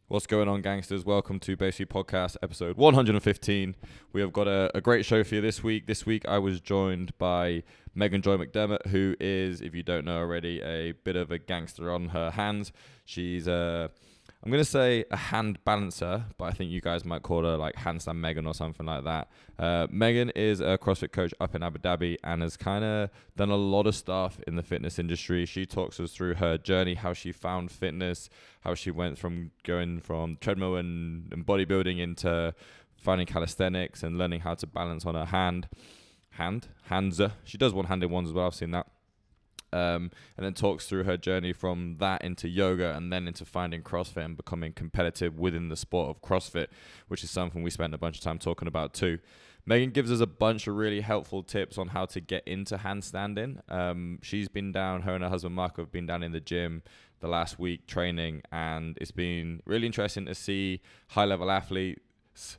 What's going on, gangsters? Welcome to Basically Podcast episode 115. We have got a great show for you this week. This week I was joined by Megan Joy McDermott, who is, if you don't know already, a bit of a gangster on her hands. She's I'm going to say a hand balancer, but I think you guys might call her like handstand Megan or something like that. Megan is a CrossFit coach up in Abu Dhabi and has kind of done a lot of stuff in the fitness industry. She talks us through her journey, how she found fitness, how she went from going from treadmill and bodybuilding into finding calisthenics and learning how to balance on her hands. She does one-handed ones as well. I've seen that. And then talks through her journey from that into yoga and then into finding CrossFit and becoming competitive within the sport of CrossFit, which is something we spent a bunch of time talking about too. Megan gives us a bunch of really helpful tips on how to get into handstanding. She's been down, her and her husband Mark have been down in the gym the last week training, and it's been really interesting to see high-level athletes,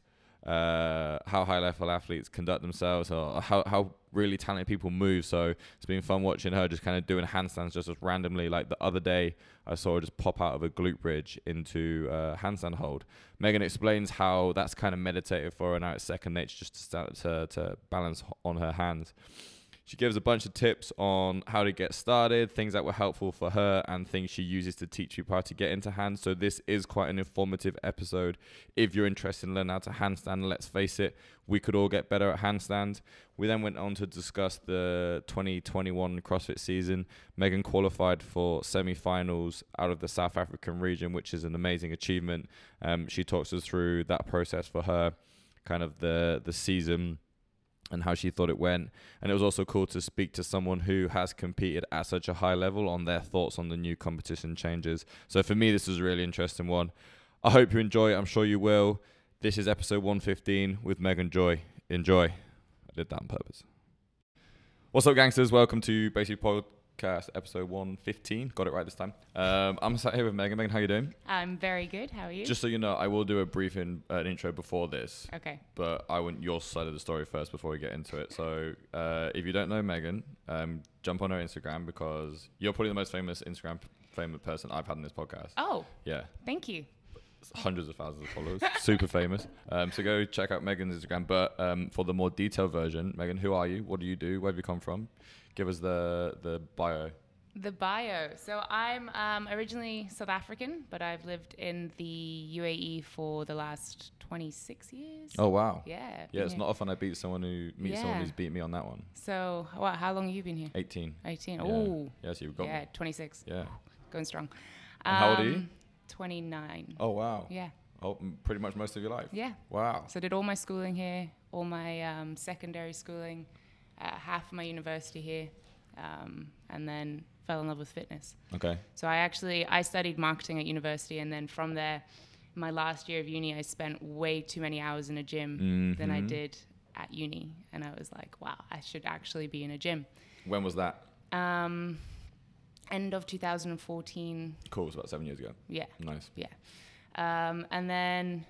how high-level athletes conduct themselves, or how really talented people move. So it's been fun watching her just kind of doing handstands just as randomly. Like the other day, I saw her just pop out of a glute bridge into a handstand hold. Megan explains how that's kind of meditative for her, now it's second nature just to start to balance on her hands. She gives a bunch of tips on how to get started, things that were helpful for her, and things she uses to teach people how to get into hands. So this is quite an informative episode. If you're interested in learning how to handstand, let's face it, we could all get better at handstand. We then went on to discuss the 2021 CrossFit season. Megan qualified for semi-finals out of the South African region, which is an amazing achievement. She talks us through that process for her, kind of the season, and how she thought it went. And it was also cool to speak to someone who has competed at such a high level on their thoughts on the new competition changes. So for me, this is a really interesting one. I hope you enjoy it. I'm sure you will. This is episode 115 with Megan Joy. Enjoy. I did that on purpose. What's up, gangsters? Welcome to Basically Podcast episode 115. Got it right this time. I'm sat here with Megan. Megan, how you doing? I'm very good. How are you? Just so you know, I will do a brief an intro before this. Okay. But I want your side of the story first before we get into it. So if you don't know Megan, jump on her Instagram because you're probably the most famous famous person I've had in this podcast. Oh. Yeah. Thank you. Hundreds of thousands of followers. Super famous. So go check out Megan's Instagram. But for the more detailed version, Megan, who are you? What do you do? Where have you come from? Give us the bio. The bio. So I'm originally South African, but I've lived in the UAE for the last 26 years. Oh, wow. Yeah. Yeah, it's not often I beat someone someone who's beat me on that one. So how long have you been here? 18. 18. Yeah. Oh. Yeah, so you've got Yeah, 26. Yeah. Going strong. And how old are you? 29. Oh, wow. Yeah. Oh, pretty much most of your life? Yeah. Wow. So I did all my schooling here, all my secondary schooling, half of my university here, and then fell in love with fitness. Okay. So I studied marketing at university, and then from there, my last year of uni, I spent way too many hours in a gym than I did at uni. And I was like, wow, I should actually be in a gym. When was that? End of 2014. Cool, it was about 7 years ago. Yeah. Nice. Yeah. And then,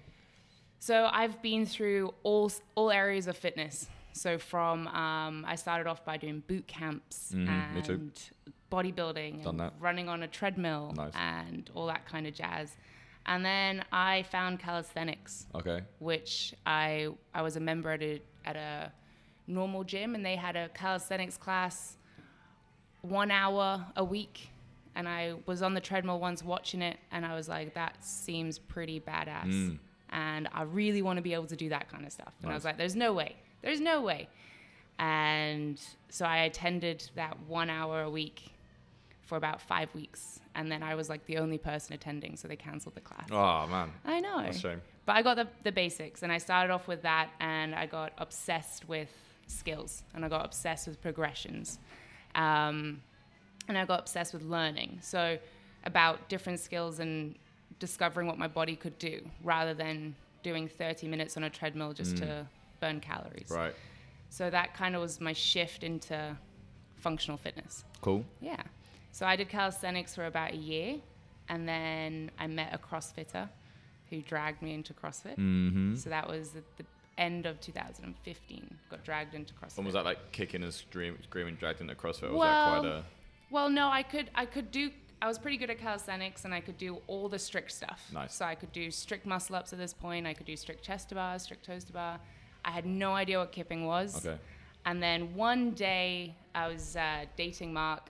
so I've been through all areas of fitness. So from, I started off by doing boot camps and bodybuilding and running on a treadmill and all that kind of jazz. And then I found calisthenics, which I was a member at a normal gym, and they had a calisthenics class 1 hour a week. And I was on the treadmill once watching it, and I was like, that seems pretty badass. And I really want to be able to do that kind of stuff. And I was like, there's no way. There's no way. And so I attended that 1 hour a week for about 5 weeks. And then I was like the only person attending, so they canceled the class. Oh, man. I know. That's a shame. But I got the basics, and I started off with that, and I got obsessed with skills, and I got obsessed with progressions. And I got obsessed with learning. So about different skills and discovering what my body could do rather than doing 30 minutes on a treadmill just to burn calories. Right. So that kind of was my shift into functional fitness. Cool. Yeah. So I did calisthenics for about a year, and then I met a CrossFitter who dragged me into CrossFit. So that was at the end of 2015. Got dragged into CrossFit. And was that like kicking and screaming dragged into CrossFit? Or was that quite a... Well, no, I could do was pretty good at calisthenics, and I could do all the strict stuff. Nice. So I could do strict muscle ups at this point. I could do strict chest to bar, strict toes to bar. I had no idea what kipping was. Okay. And then one day I was dating Mark,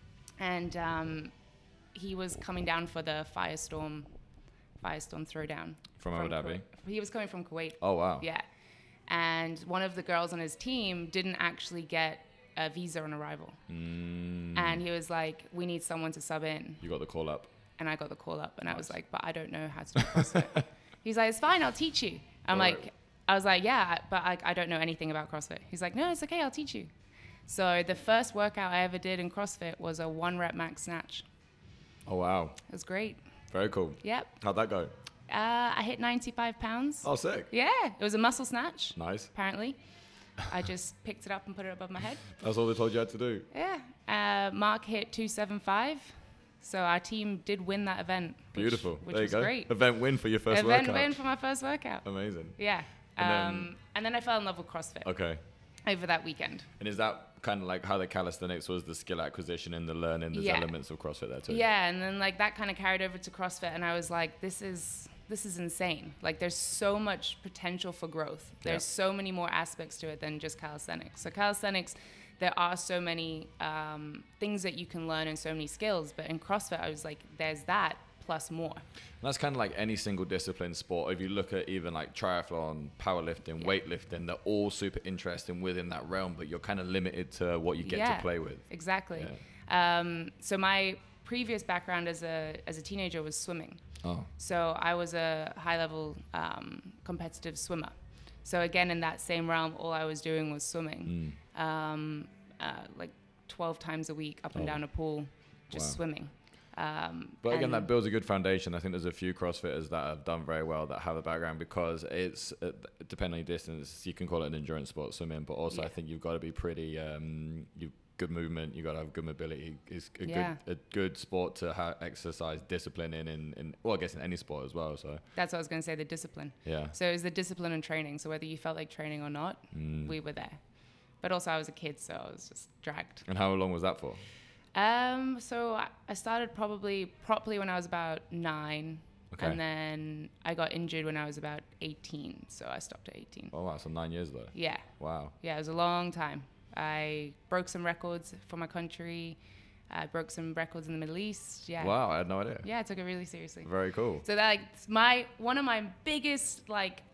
and he was coming down for the Firestorm throwdown. From Abu Dhabi? He was coming from Kuwait. Oh, wow. Yeah. And one of the girls on his team didn't actually get a visa on arrival. And he was like, we need someone to sub in. You got the call up. And I got the call up, and I was like, but I don't know how to do CrossFit. He's like, it's fine, I'll teach you. I was like, yeah, but I don't know anything about CrossFit. He's like, no, it's okay, I'll teach you. So the first workout I ever did in CrossFit was a 1 rep max snatch. Oh, wow. It was great. Very cool. Yep. How'd that go? I hit 95 pounds. Oh, sick. Yeah, it was a muscle snatch. Nice. Apparently. I just picked it up and put it above my head. That's all they told you had to do? Yeah. Mark hit 275. So our team did win that event. Beautiful. Which there you was go. Great. Event win for your first workout. Event win for my first workout. Amazing. Yeah. And then I fell in love with CrossFit. Okay. Over that weekend. And is that kind of like how the calisthenics was the skill acquisition and the learning? There's elements of CrossFit there too. Yeah, and then like that kind of carried over to CrossFit, and I was like, this is insane. Like there's so much potential for growth. There's so many more aspects to it than just calisthenics. So calisthenics, there are so many things that you can learn and so many skills, but in CrossFit, I was like, there's that plus more. And that's kind of like any single discipline sport. If you look at even like triathlon, powerlifting, weightlifting, they're all super interesting within that realm, but you're kind of limited to what you get to play with. Exactly. Yeah. So my previous background as a teenager was swimming. Oh. So I was a high-level competitive swimmer. So again, in that same realm, all I was doing was swimming, like 12 times a week up and down a pool, just swimming. But again, that builds a good foundation. I think there's a few CrossFitters that have done very well that have a background, because it's depending on your distance, you can call it an endurance sport, swimming, but also I think you've got to be pretty you've good movement, you got to have good mobility. It's a good sport to exercise discipline in well, I guess in any sport as well. So that's what I was going to say, the discipline. Yeah. So it was the discipline and training. So whether you felt like training or not, we were there. But also I was a kid, so I was just dragged. And how long was that for? So I started properly when I was about 9. Okay. And then I got injured when I was about 18. So I stopped at 18. Oh, wow. So 9 years though. Yeah. Wow. Yeah, it was a long time. I broke some records for my country. I broke some records in the Middle East. Yeah. Wow. I had no idea. Yeah, I took it really seriously. Very cool. So that one of my biggest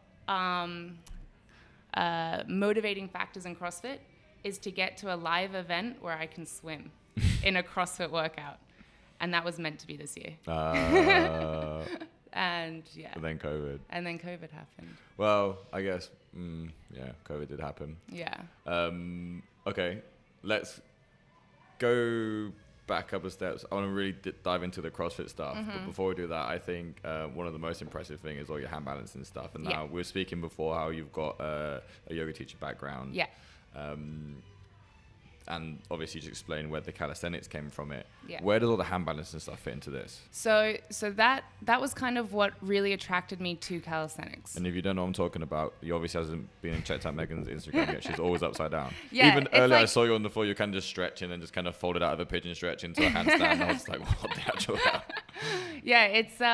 motivating factors in CrossFit is to get to a live event where I can swim in a CrossFit workout. And that was meant to be this year. And then COVID. And then COVID happened. Well, I guess, COVID did happen. Yeah. Okay, let's go back a couple of steps. I want to really dive into the CrossFit stuff. But before we do that, I think one of the most impressive things is all your hand balancing stuff. And now we were speaking before how you've got a yoga teacher background. Yeah. And obviously you just explained where the calisthenics came from it. Yeah. Where does all the hand balancing stuff fit into this? So that was kind of what really attracted me to calisthenics. And if you don't know what I'm talking about, you obviously hasn't been and checked out Megan's Instagram yet. She's always upside down. Yeah, even earlier I saw you on the floor, you kind of just stretching and just kind of folded out of a pigeon stretch into a handstand. And I was like, what the actual hell? Yeah,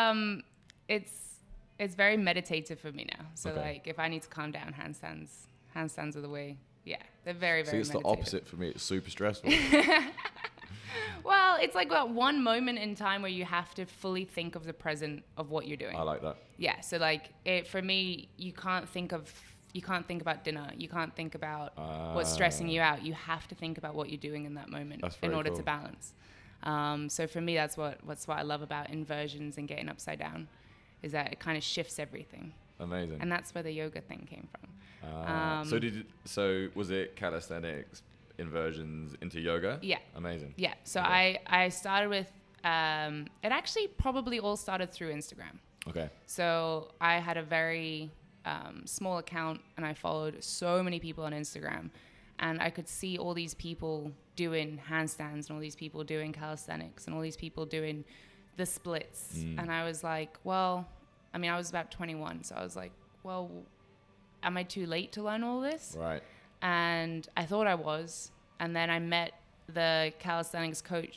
it's very meditative for me now. So like if I need to calm down, handstands are the way. Yeah, they're very, very meditative. See, it's the opposite for me. It's super stressful. Well, it's like that one moment in time where you have to fully think of the present of what you're doing. I like that. Yeah, so like for me, you can't think about dinner. You can't think about what's stressing you out. You have to think about what you're doing in that moment in order to balance. So for me, that's what I love about inversions and getting upside down, is that it kind of shifts everything. Amazing. And that's where the yoga thing came from. So was it calisthenics, inversions into yoga? Yeah. Amazing. Yeah. So I started with, it actually probably all started through Instagram. Okay. So I had a very small account, and I followed so many people on Instagram, and I could see all these people doing handstands and all these people doing calisthenics and all these people doing the splits. And I was like, well, I mean, I was about 21. So I was like, well, am I too late to learn all this? Right. And I thought I was. And then I met the calisthenics coach.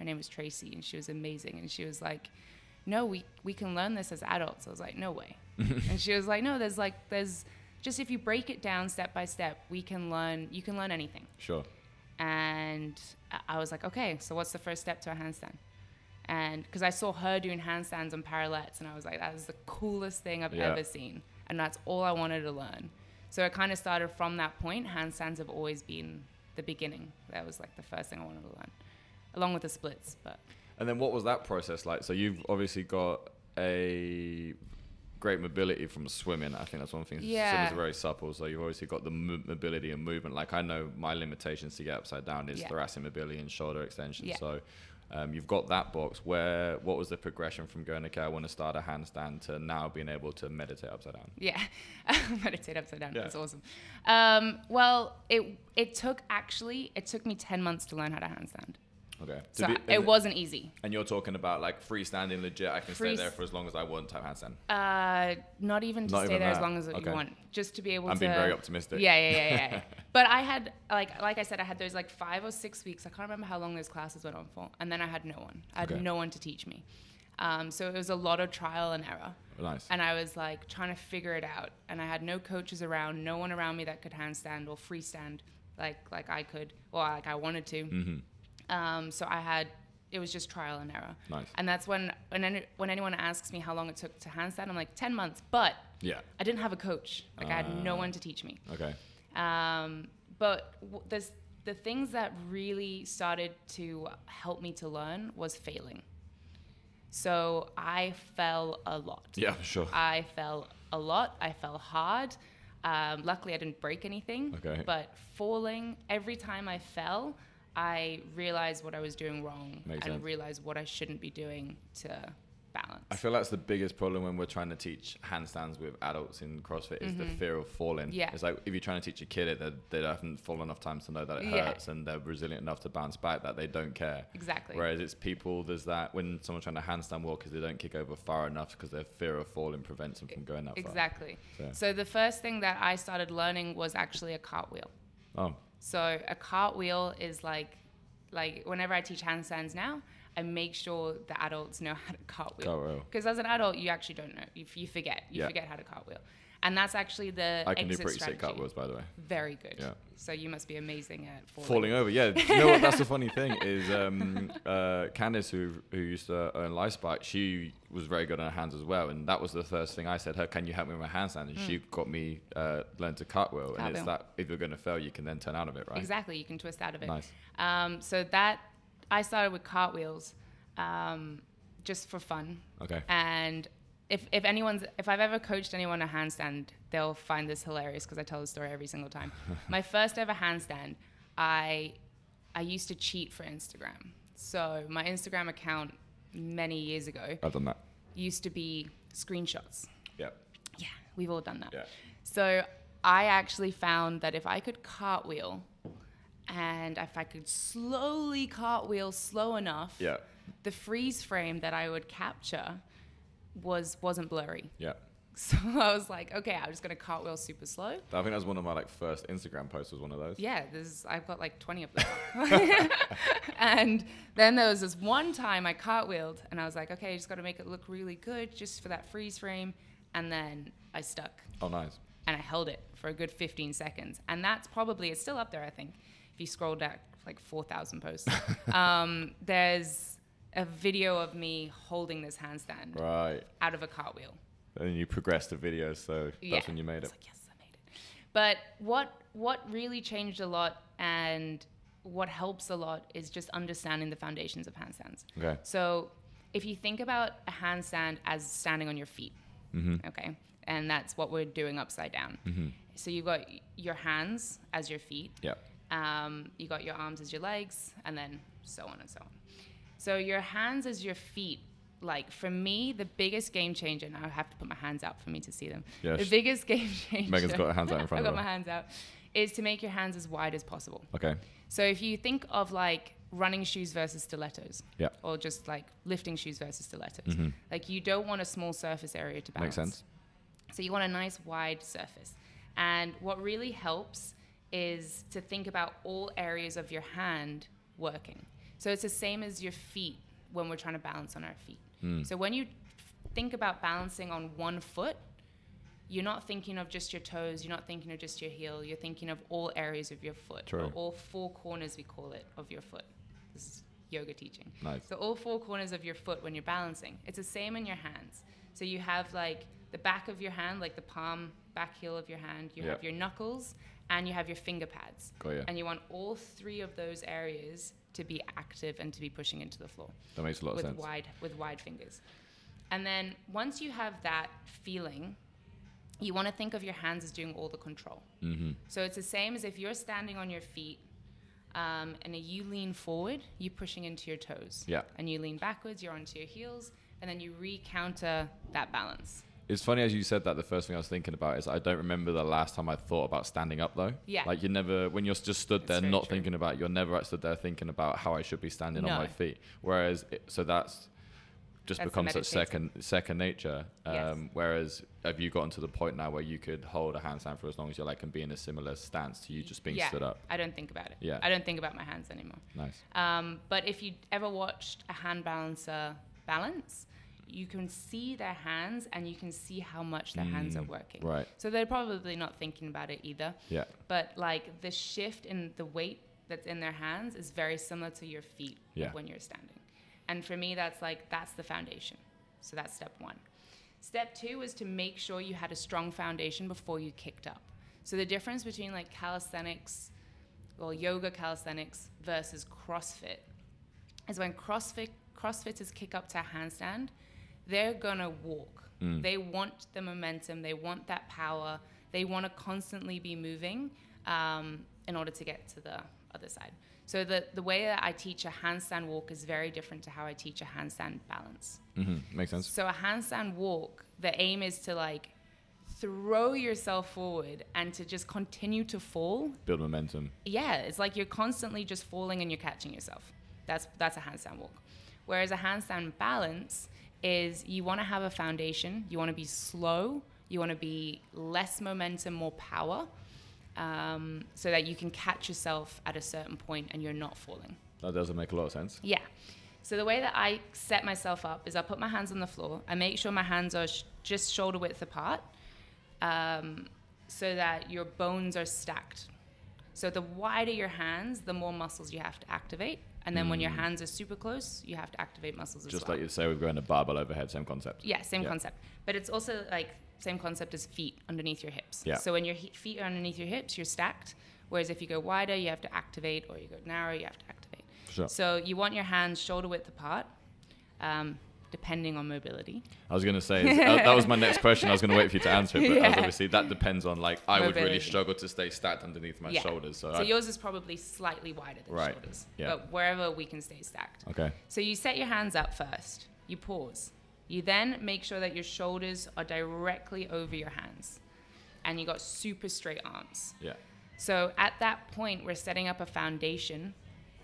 Her name was Tracy, and she was amazing. And she was like, no, we can learn this as adults. I was like, no way. And she was like, no, there's just, if you break it down step by step, you can learn anything. Sure. And I was like, okay, so what's the first step to a handstand? And because I saw her doing handstands on parallettes, and I was like, that is the coolest thing I've ever seen. And that's all I wanted to learn. So it kind of started from that point. Handstands have always been the beginning. That was like the first thing I wanted to learn, along with the splits. But and then what was that process like? So you've obviously got a great mobility from swimming. I think that's one thing. Swimmers are very supple, so you've obviously got the mobility and movement. Like I know my limitations to get upside down is thoracic mobility and shoulder extension. So you've got that box. What was the progression from going, okay, I want to start a handstand, to now being able to meditate upside down? Yeah, meditate upside down. That's awesome. Well, it took me 10 months to learn how to handstand. Okay. So it wasn't easy. And you're talking about like freestanding legit, I can stay there for as long as I want type handstand? Not even to stay there as long as you want. Just to be able to... I'm being very optimistic. Yeah. But I had, like I said, I had those like 5 or 6 weeks. I can't remember how long those classes went on for. And then I had no one. I had no one to teach me. So it was a lot of trial and error. Nice. And I was like trying to figure it out. And I had no coaches around, no one around me that could handstand or freestand like I could, or like I wanted to. Mm-hmm. So it was just trial and error. Nice. And that's when anyone asks me how long it took to handstand, I'm like 10 months, but I didn't have a coach. Like I had no one to teach me. Okay. But the things that really started to help me to learn was failing. So I fell a lot. Yeah, sure. I fell a lot. I fell hard. Luckily I didn't break anything. Okay. But falling, every time I fell, I realized what I was doing wrong. Makes and sense. realized what I shouldn't be doing to balance. I feel that's the biggest problem when we're trying to teach handstands with adults in CrossFit is the fear of falling. Yeah. It's like if you're trying to teach a kid it, they haven't fallen enough times to know that it hurts, and they're resilient enough to bounce back that they don't care. Exactly. Whereas it's people, there's that when someone's trying to handstand walk because they don't kick over far enough because their fear of falling prevents them from going that far. Exactly. So the first thing that I started learning was actually a cartwheel. Oh. So a cartwheel is like whenever I teach handstands now, I make sure the adults know how to cartwheel. Because as an adult, you actually don't know. You forget. You forget how to cartwheel. And that's actually the I can do pretty strategy. sick cartwheels, by the way. Very good. Yeah. So you must be amazing at falling over. Yeah. You know what? That's the funny thing is Candice, who used to own Lifespike, she was very good on her hands as well. And that was the first thing I said, her, can you help me with my handstand? And she got me learn to cartwheel. And it's that if you're going to fail, you can then turn out of it, right? Exactly. You can twist out of it. Nice. So that I started with cartwheels just for fun. Okay. And if I've ever coached anyone a handstand, they'll find this hilarious because I tell the story every single time. My first ever handstand, I used to cheat for Instagram. So my Instagram account many years ago I've done that. used to be screenshots. Yeah. Yeah, we've all done that. Yeah. So I actually found that if I could cartwheel and if I could slowly cartwheel slow enough, the freeze frame that I would capture wasn't blurry. Yeah. So I was like, okay, I'm just gonna cartwheel super slow. I think that was one of my first Instagram posts, was one of those. Yeah, I've got like 20 of them. And then there was this one time I cartwheeled and I was like, okay, I just gotta make it look really good just for that freeze frame. And then I stuck. Oh, nice. And I held it for a good 15 seconds. And that's it's still up there, I think. If you scroll down like 4,000 posts, there's a video of me holding this handstand out of a cartwheel. And you progressed the video, so that's when you made it. Like, yes, I made it. But what really changed a lot and what helps a lot is just understanding the foundations of handstands. Okay. So if you think about a handstand as standing on your feet, okay, and that's what we're doing upside down. So you've got your hands as your feet. Yeah. You got your arms as your legs, and then so on and so on. So your hands as your feet, like for me, the biggest game changer, and I have to put my hands out for me to see them. Yes. The biggest game changer. Megan's got her hands out in front of her. I got my hands out. Is to make your hands as wide as possible. Okay. So if you think of like running shoes versus stilettos. Yeah. Or just like lifting shoes versus stilettos. Like you don't want a small surface area to balance. Makes sense. So you want a nice wide surface. And what really helps is to think about all areas of your hand working. So it's the same as your feet when we're trying to balance on our feet. So when you think about balancing on one foot, you're not thinking of just your toes, you're not thinking of just your heel, you're thinking of all areas of your foot. True. Or all four corners, we call it, of your foot. This is yoga teaching. Nice. So all four corners of your foot when you're balancing. It's the same in your hands. So you have like the back of your hand, like the palm, back heel of your hand, you have your knuckles, and you have your finger pads. Got you. And you want all three of those areas to be active and to be pushing into the floor. That makes a lot of sense. With wide fingers. And then once you have that feeling, you want to think of your hands as doing all the control. So it's the same as if you're standing on your feet, and you lean forward, you're pushing into your toes. Yeah. And you lean backwards, you're onto your heels, and then you re-counter that balance. It's funny as you said that, the first thing I was thinking about is I don't remember the last time I thought about standing up though. Yeah. Like you never, when you're just stood there That's very not true. thinking about, you're never stood there thinking about how I should be standing on No. my feet. Whereas, so that's just That's becomes such meditative. second nature. Yes. Whereas have you gotten to the point now where you could hold a handstand for as long as you like and be in a similar stance to you just being stood up? I don't think about it. Yeah. I don't think about my hands anymore. Nice. But if you ever watched a hand balancer balance, you can see their hands and you can see how much their hands are working. Right. So they're probably not thinking about it either. Yeah. But like the shift in the weight that's in their hands is very similar to your feet when you're standing. And for me, that's the foundation. So that's step one. Step two is to make sure you had a strong foundation before you kicked up. So the difference between like calisthenics, well, yoga calisthenics versus CrossFit is when CrossFitters kick up to a handstand, they're gonna walk. They want the momentum, they want that power, they want to constantly be moving in order to get to the other side. So the way that I teach a handstand walk is very different to how I teach a handstand balance. Makes sense. So a handstand walk, the aim is to like throw yourself forward and to just continue to fall. Build momentum. Yeah, it's like you're constantly just falling and you're catching yourself. That's a handstand walk. Whereas a handstand balance is you want to have a foundation, you want to be slow, you want to be less momentum, more power, so that you can catch yourself at a certain point and you're not falling. That doesn't make a lot of sense. Yeah. So the way that I set myself up is I put my hands on the floor. I make sure my hands are just shoulder width apart, so that your bones are stacked. So the wider your hands, the more muscles you have to activate. And then when your hands are super close, you have to activate muscles as well. Just like you say, we're going to barbell overhead, same concept. Yeah, same concept. But it's also like same concept as feet underneath your hips. Yeah. So when your feet are underneath your hips, you're stacked. Whereas if you go wider, you have to activate, or you go narrow, you have to activate. Sure. So you want your hands shoulder width apart, depending on mobility. I was going to say, that was my next question. I was going to wait for you to answer it, but obviously that depends on, like, I would really Mobility. struggle to stay stacked underneath my shoulders. So yours is probably slightly wider than shoulders, but wherever we can stay stacked. Okay. So you set your hands up first. You pause. You then make sure that your shoulders are directly over your hands, and you got super straight arms. Yeah. So at that point, we're setting up a foundation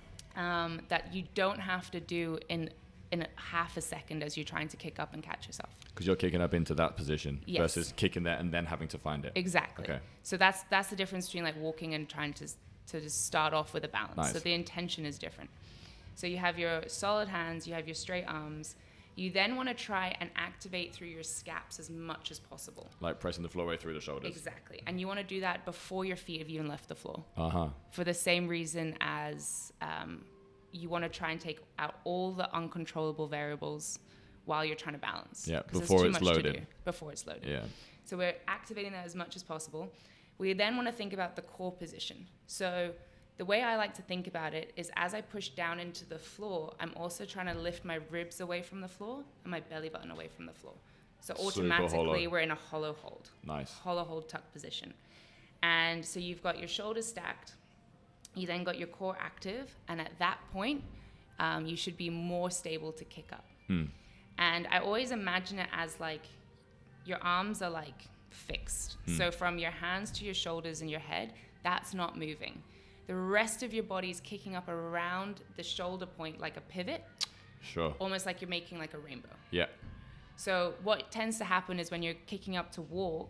that you don't have to do in half a second as you're trying to kick up and catch yourself. Because you're kicking up into that position versus kicking there and then having to find it. Exactly. Okay. So that's the difference between like walking and trying to just start off with a balance. Nice. So the intention is different. So you have your solid hands, you have your straight arms. You then want to try and activate through your scaps as much as possible. Like pressing the floor right through the shoulders. Exactly. And you want to do that before your feet have even left the floor. Uh-huh. For the same reason as you want to try and take out all the uncontrollable variables while you're trying to balance. Yeah, 'Cause before there's it's too much to loaded. do before it's loaded. Yeah. So we're activating that as much as possible. We then want to think about the core position. So the way I like to think about it is as I push down into the floor, I'm also trying to lift my ribs away from the floor and my belly button away from the floor. So automatically we're in a hollow hold. Nice. Hollow hold tuck position. And so you've got your shoulders stacked. You then got your core active. And at that point, you should be more stable to kick up. And I always imagine it as like your arms are like fixed. So from your hands to your shoulders and your head, that's not moving. The rest of your body is kicking up around the shoulder point like a pivot, Sure. almost like you're making like a rainbow. Yeah. So what tends to happen is when you're kicking up to walk,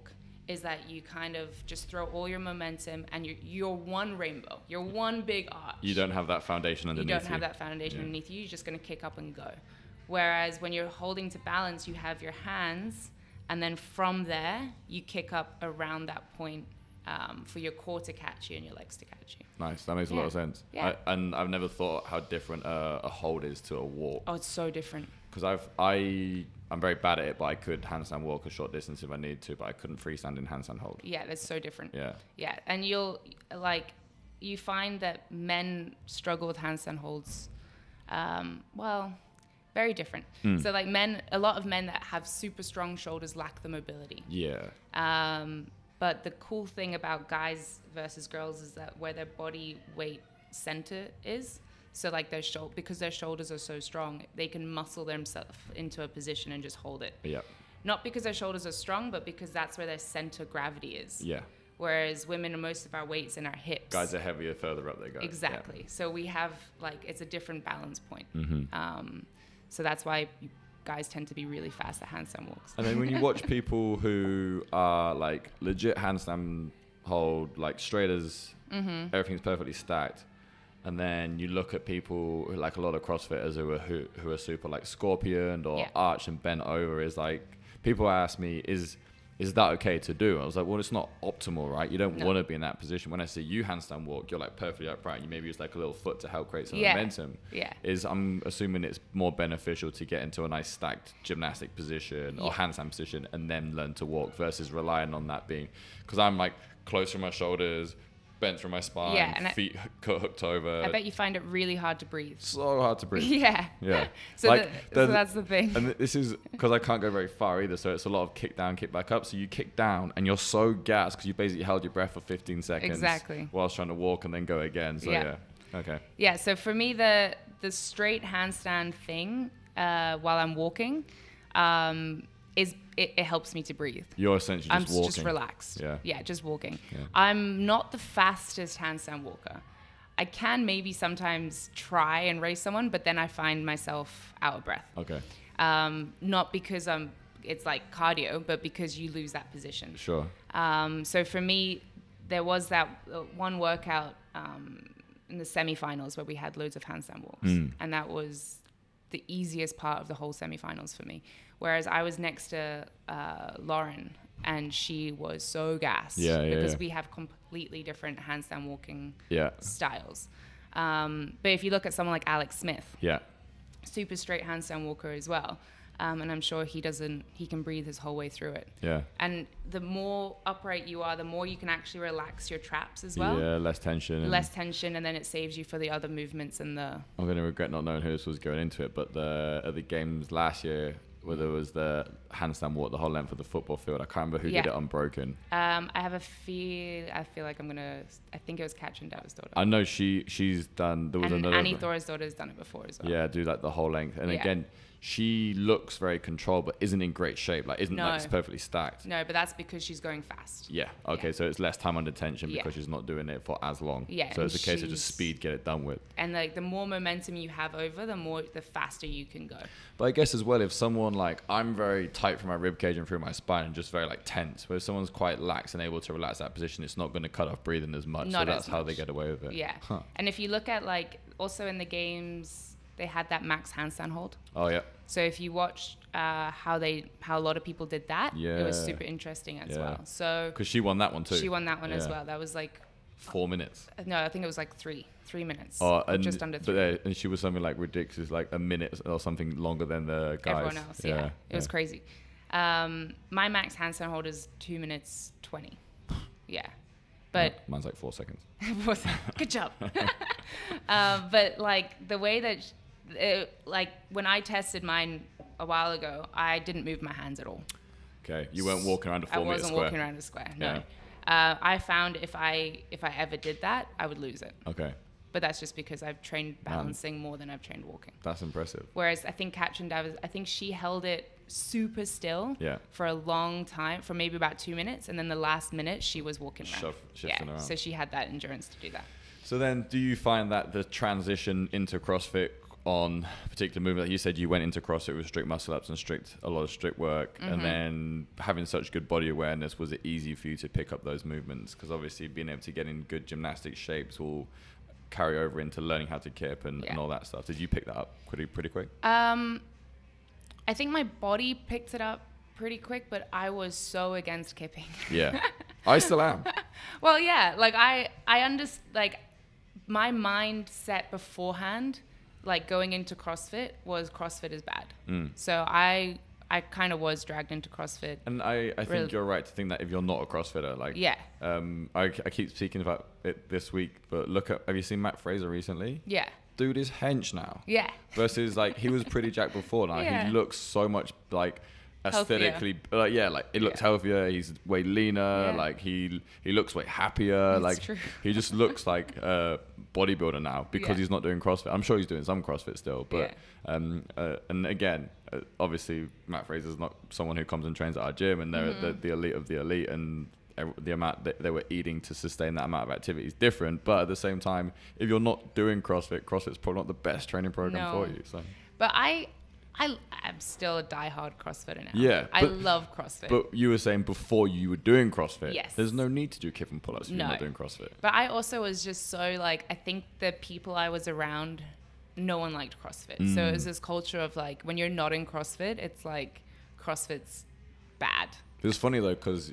is that you kind of just throw all your momentum and you're one rainbow. You're one big arch. You don't have that foundation underneath you. You don't have that foundation underneath you. You're just going to kick up and go. Whereas when you're holding to balance, you have your hands, and then from there, you kick up around that point for your core to catch you and your legs to catch you. Nice. That makes a lot of sense. Yeah. And I've never thought how different a hold is to a walk. Oh, it's so different. Because I'm very bad at it, but I could handstand walk a short distance if I needed to, but I couldn't freestand in handstand hold. Yeah, that's so different. Yeah. Yeah, and you find that men struggle with handstand holds. Very different. So like a lot of men that have super strong shoulders lack the mobility. Yeah. But the cool thing about guys versus girls is that where their body weight center is, so like because their shoulders are so strong, they can muscle themselves into a position and just hold it. Yeah. Not because their shoulders are strong, but because that's where their center of gravity is. Yeah. Whereas women, most of our weight's in our hips. Guys are heavier further up they go. Exactly. Yeah. So we have it's a different balance point. Mm-hmm. So that's why guys tend to be really fast at handstand walks. And then when you watch people who are like legit handstand hold, like straight as everything's perfectly stacked, and then you look at people who, like a lot of CrossFitters who are super like scorpioned or arched and bent over, is like, people ask me, is that okay to do? I was like, well, it's not optimal, right? You don't want to be in that position. When I see you handstand walk, you're like perfectly upright. You maybe use like a little foot to help create some momentum. Yeah. I'm assuming it's more beneficial to get into a nice stacked gymnastic position or handstand position and then learn to walk versus relying on that being, because I'm like close from my shoulders, bent from my spine, and feet hooked over. I bet you find it really hard to breathe. So hard to breathe. Yeah. So, like, so that's the thing. And this is because I can't go very far either, so it's a lot of kick down, kick back up. So you kick down and you're so gassed because you basically held your breath for 15 seconds. Exactly. Whilst trying to walk and then go again. So okay. Yeah, so for me, the straight handstand thing while I'm walking it helps me to breathe. You're essentially just walking. I'm just relaxed. Yeah, just walking. Yeah. I'm not the fastest handstand walker. I can maybe sometimes try and race someone, but then I find myself out of breath. Okay. Not because it's like cardio, but because you lose that position. Sure. So for me, there was that one workout in the semifinals where we had loads of handstand walks, and that was the easiest part of the whole semifinals for me. Whereas I was next to Lauren, and she was so gassed because we have completely different handstand walking styles. But if you look at someone like Alex Smith, super straight handstand walker as well, and I'm sure he can breathe his whole way through it. Yeah. And the more upright you are, the more you can actually relax your traps as well. Yeah, less tension. And then it saves you for the other movements and the... I'm going to regret not knowing who this was going into it, but at the games last year, where there was the handstand walk the whole length of the football field, I can't remember who did it unbroken. I feel like I think it was Katrin Davis' daughter. I know she's done... There was another... Annie Thor's daughter's done it before as well. Yeah, do like the whole length. And again... She looks very controlled, but isn't in great shape. Like, like it's perfectly stacked. No, but that's because she's going fast. Yeah. Okay. Yeah. So it's less time under tension because she's not doing it for as long. Yeah. So it's a case of just speed, get it done with. And like the more momentum you have over, the faster you can go. But I guess as well, if someone like, I'm very tight from my rib cage and through my spine and just very like tense, but if someone's quite lax and able to relax that position, it's not going to cut off breathing as much. So that's how they get away with it. Yeah. Huh. And if you look at like also in the games, they had that max handstand hold. Oh yeah. So if you watched how a lot of people did that, it was super interesting as well. So because she won that one too. She won that one as well. That was like 4 minutes. No, I think it was like 3 minutes. Oh, and just under 3. But and she was something like ridiculous, like a minute or something longer than the guys. Everyone else. Yeah. It was crazy. My max handstand hold is 2 minutes 20. Yeah. But mine's like 4 seconds. Good job. But like the way that like when I tested mine a while ago, I didn't move my hands at all. Okay, you weren't walking around a 4 meter square. I wasn't walking around a square. No. I found if I ever did that, I would lose it. Okay. But that's just because I've trained balancing more than I've trained walking. That's impressive. Whereas I think Katrin Davis, I think she held it super still for a long time, for maybe about 2 minutes, and then the last minute she was walking around. Shifting around. So she had that endurance to do that. So then, do you find that the transition into CrossFit on a particular movement. Like you said, you went into CrossFit with strict muscle ups and a lot of strict work, and then having such good body awareness, was it easy for you to pick up those movements? Because obviously being able to get in good gymnastic shapes will carry over into learning how to kip and all that stuff. Did you pick that up pretty quick? I think my body picked it up pretty quick, but I was so against kipping. Yeah, I still am. Well, yeah, like I understand, like my mindset beforehand, like going into CrossFit was CrossFit is bad. So I kind of was dragged into CrossFit. And I think you're right to think that if you're not a CrossFitter, like, I keep speaking about it this week, but have you seen Matt Fraser recently? Yeah. Dude is hench now. Yeah. Versus like, he was pretty jacked before. Now he looks so much like aesthetically, it looks healthier. He's way leaner. Like he looks way happier. That's true. He just looks like a bodybuilder now because he's not doing CrossFit. I'm sure he's doing some CrossFit still, but and again, obviously Matt Fraser's not someone who comes and trains at our gym, and they're the elite of the elite, and the amount that they were eating to sustain that amount of activity is different. But at the same time, if you're not doing CrossFit's probably not the best training program for you. So, but I'm still a diehard CrossFitter now. Yeah, I love CrossFit. But you were saying before you were doing CrossFit, yes, there's no need to do kip and pull-ups if you're not doing CrossFit. But I also was just so like, I think the people I was around, no one liked CrossFit. So it was this culture of like, when you're not in CrossFit, it's like CrossFit's bad. It was funny though, because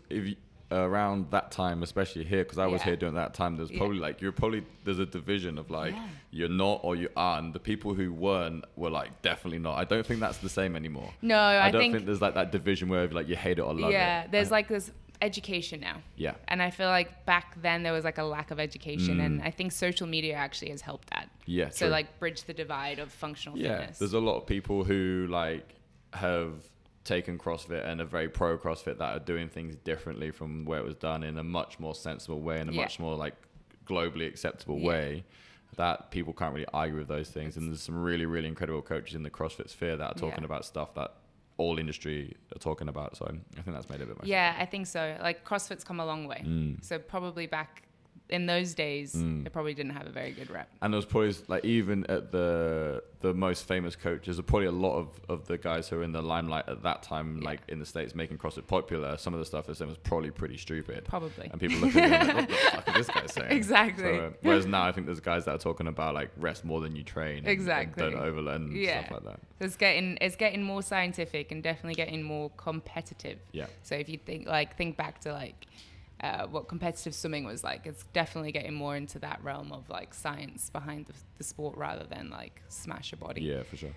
around that time, especially here, because I was here during that time, there's probably like, there's a division of like, you're not or you are, and the people who weren't were like, definitely not. I don't think that's the same anymore. No, I don't think there's like that division where like you hate it or love it. Yeah, there's like this education now. Yeah. And I feel like back then there was like a lack of education, and I think social media actually has helped that. Yeah. So like bridge the divide of functional fitness. There's a lot of people who like have taken CrossFit and are very pro CrossFit that are doing things differently from where it was done in a much more sensible way, in a much more like globally acceptable way, that people can't really argue with those things. And there's some really, really incredible coaches in the CrossFit sphere that are talking about stuff that all industry are talking about. So I think that's made it a bit more. Yeah, I think so. Like CrossFit's come a long way. So probably back in those days, it probably didn't have a very good rep. And there was probably like, even at the most famous coaches, probably a lot of the guys who were in the limelight at that time, like in the States, making CrossFit popular, some of the stuff they said was probably pretty stupid. Probably. And people look at it like, what the fuck is this guy saying? Exactly. So, whereas now I think there's guys that are talking about like rest more than you train. Exactly. And don't overload and stuff like that. It's getting more scientific and definitely getting more competitive. Yeah. So if you think back to like what competitive swimming was like, it's definitely getting more into that realm of like science behind the sport rather than like smash your body. Yeah, for sure.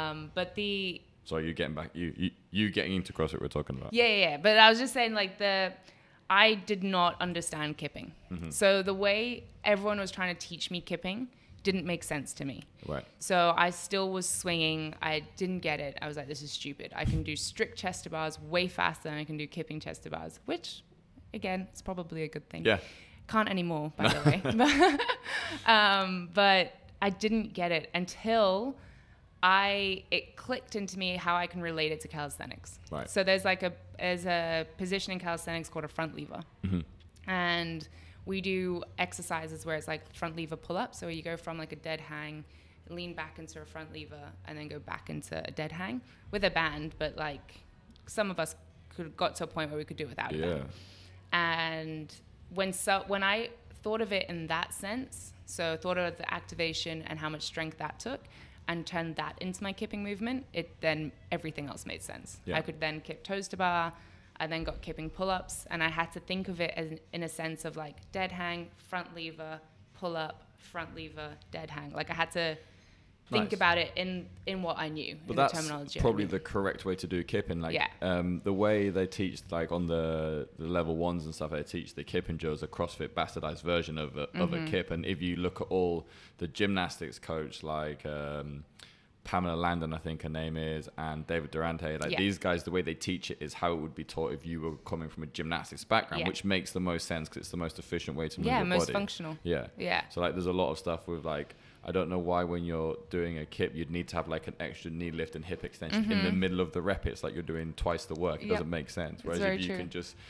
So you're getting back, you getting into CrossFit we're talking about. Yeah. But I was just saying like I did not understand kipping. So the way everyone was trying to teach me kipping didn't make sense to me. Right. So I still was swinging. I didn't get it. I was like, this is stupid. I can do strict chest to bars way faster than I can do kipping chest to bars, which again, it's probably a good thing. Yeah. Can't anymore, by the way. But I didn't get it until it clicked into me how I can relate it to calisthenics. Right. So there's a position in calisthenics called a front lever. And we do exercises where it's like front lever pull-up. So you go from like a dead hang, lean back into a front lever, and then go back into a dead hang with a band. But like some of us got to a point where we could do it without a band. And when I thought of it in that sense, so thought of the activation and how much strength that took, and turned that into my kipping movement, then everything else made sense. I could then kip toes to bar. I then got kipping pull-ups, and I had to think of it in a sense of like dead hang, front lever, pull-up, front lever, dead hang. Like I had to think about it in what I knew, but in that's the terminology. Probably the correct way to do kipping. Like the way they teach, like on the level ones and stuff, they teach the kipping drills, a CrossFit bastardized version of a kip. And if you look at all the gymnastics coach, like Pamela Landon, I think her name is, and David Durante, like these guys, the way they teach it is how it would be taught if you were coming from a gymnastics background, which makes the most sense because it's the most efficient way to move your body. Yeah, most functional. Yeah. So like there's a lot of stuff with like, I don't know why when you're doing a kip, you'd need to have like an extra knee lift and hip extension in the middle of the rep. It's like you're doing twice the work. It doesn't make sense. Whereas if you can just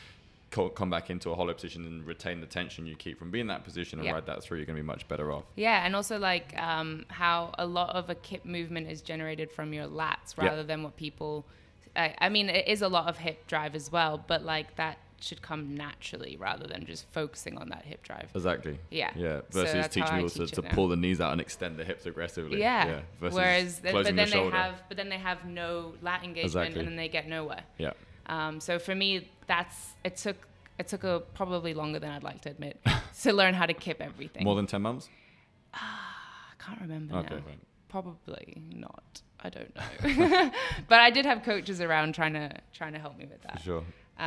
come back into a hollow position and retain the tension you keep from being in that position and ride that through, you're going to be much better off. Yeah, and also like how a lot of a kip movement is generated from your lats rather than what people... I mean, it is a lot of hip drive as well, but like that should come naturally rather than just focusing on that hip drive. Exactly. Yeah. Yeah. Versus so teaching people to pull the knees out and extend the hips aggressively. Yeah. Versus whereas, but then they have no lat engagement and then they get nowhere. Yeah. So for me, it took probably longer than I'd like to admit to learn how to kip everything. More than 10 months? I can't remember now. Right. Probably not. I don't know. But I did have coaches around trying to help me with that. For sure.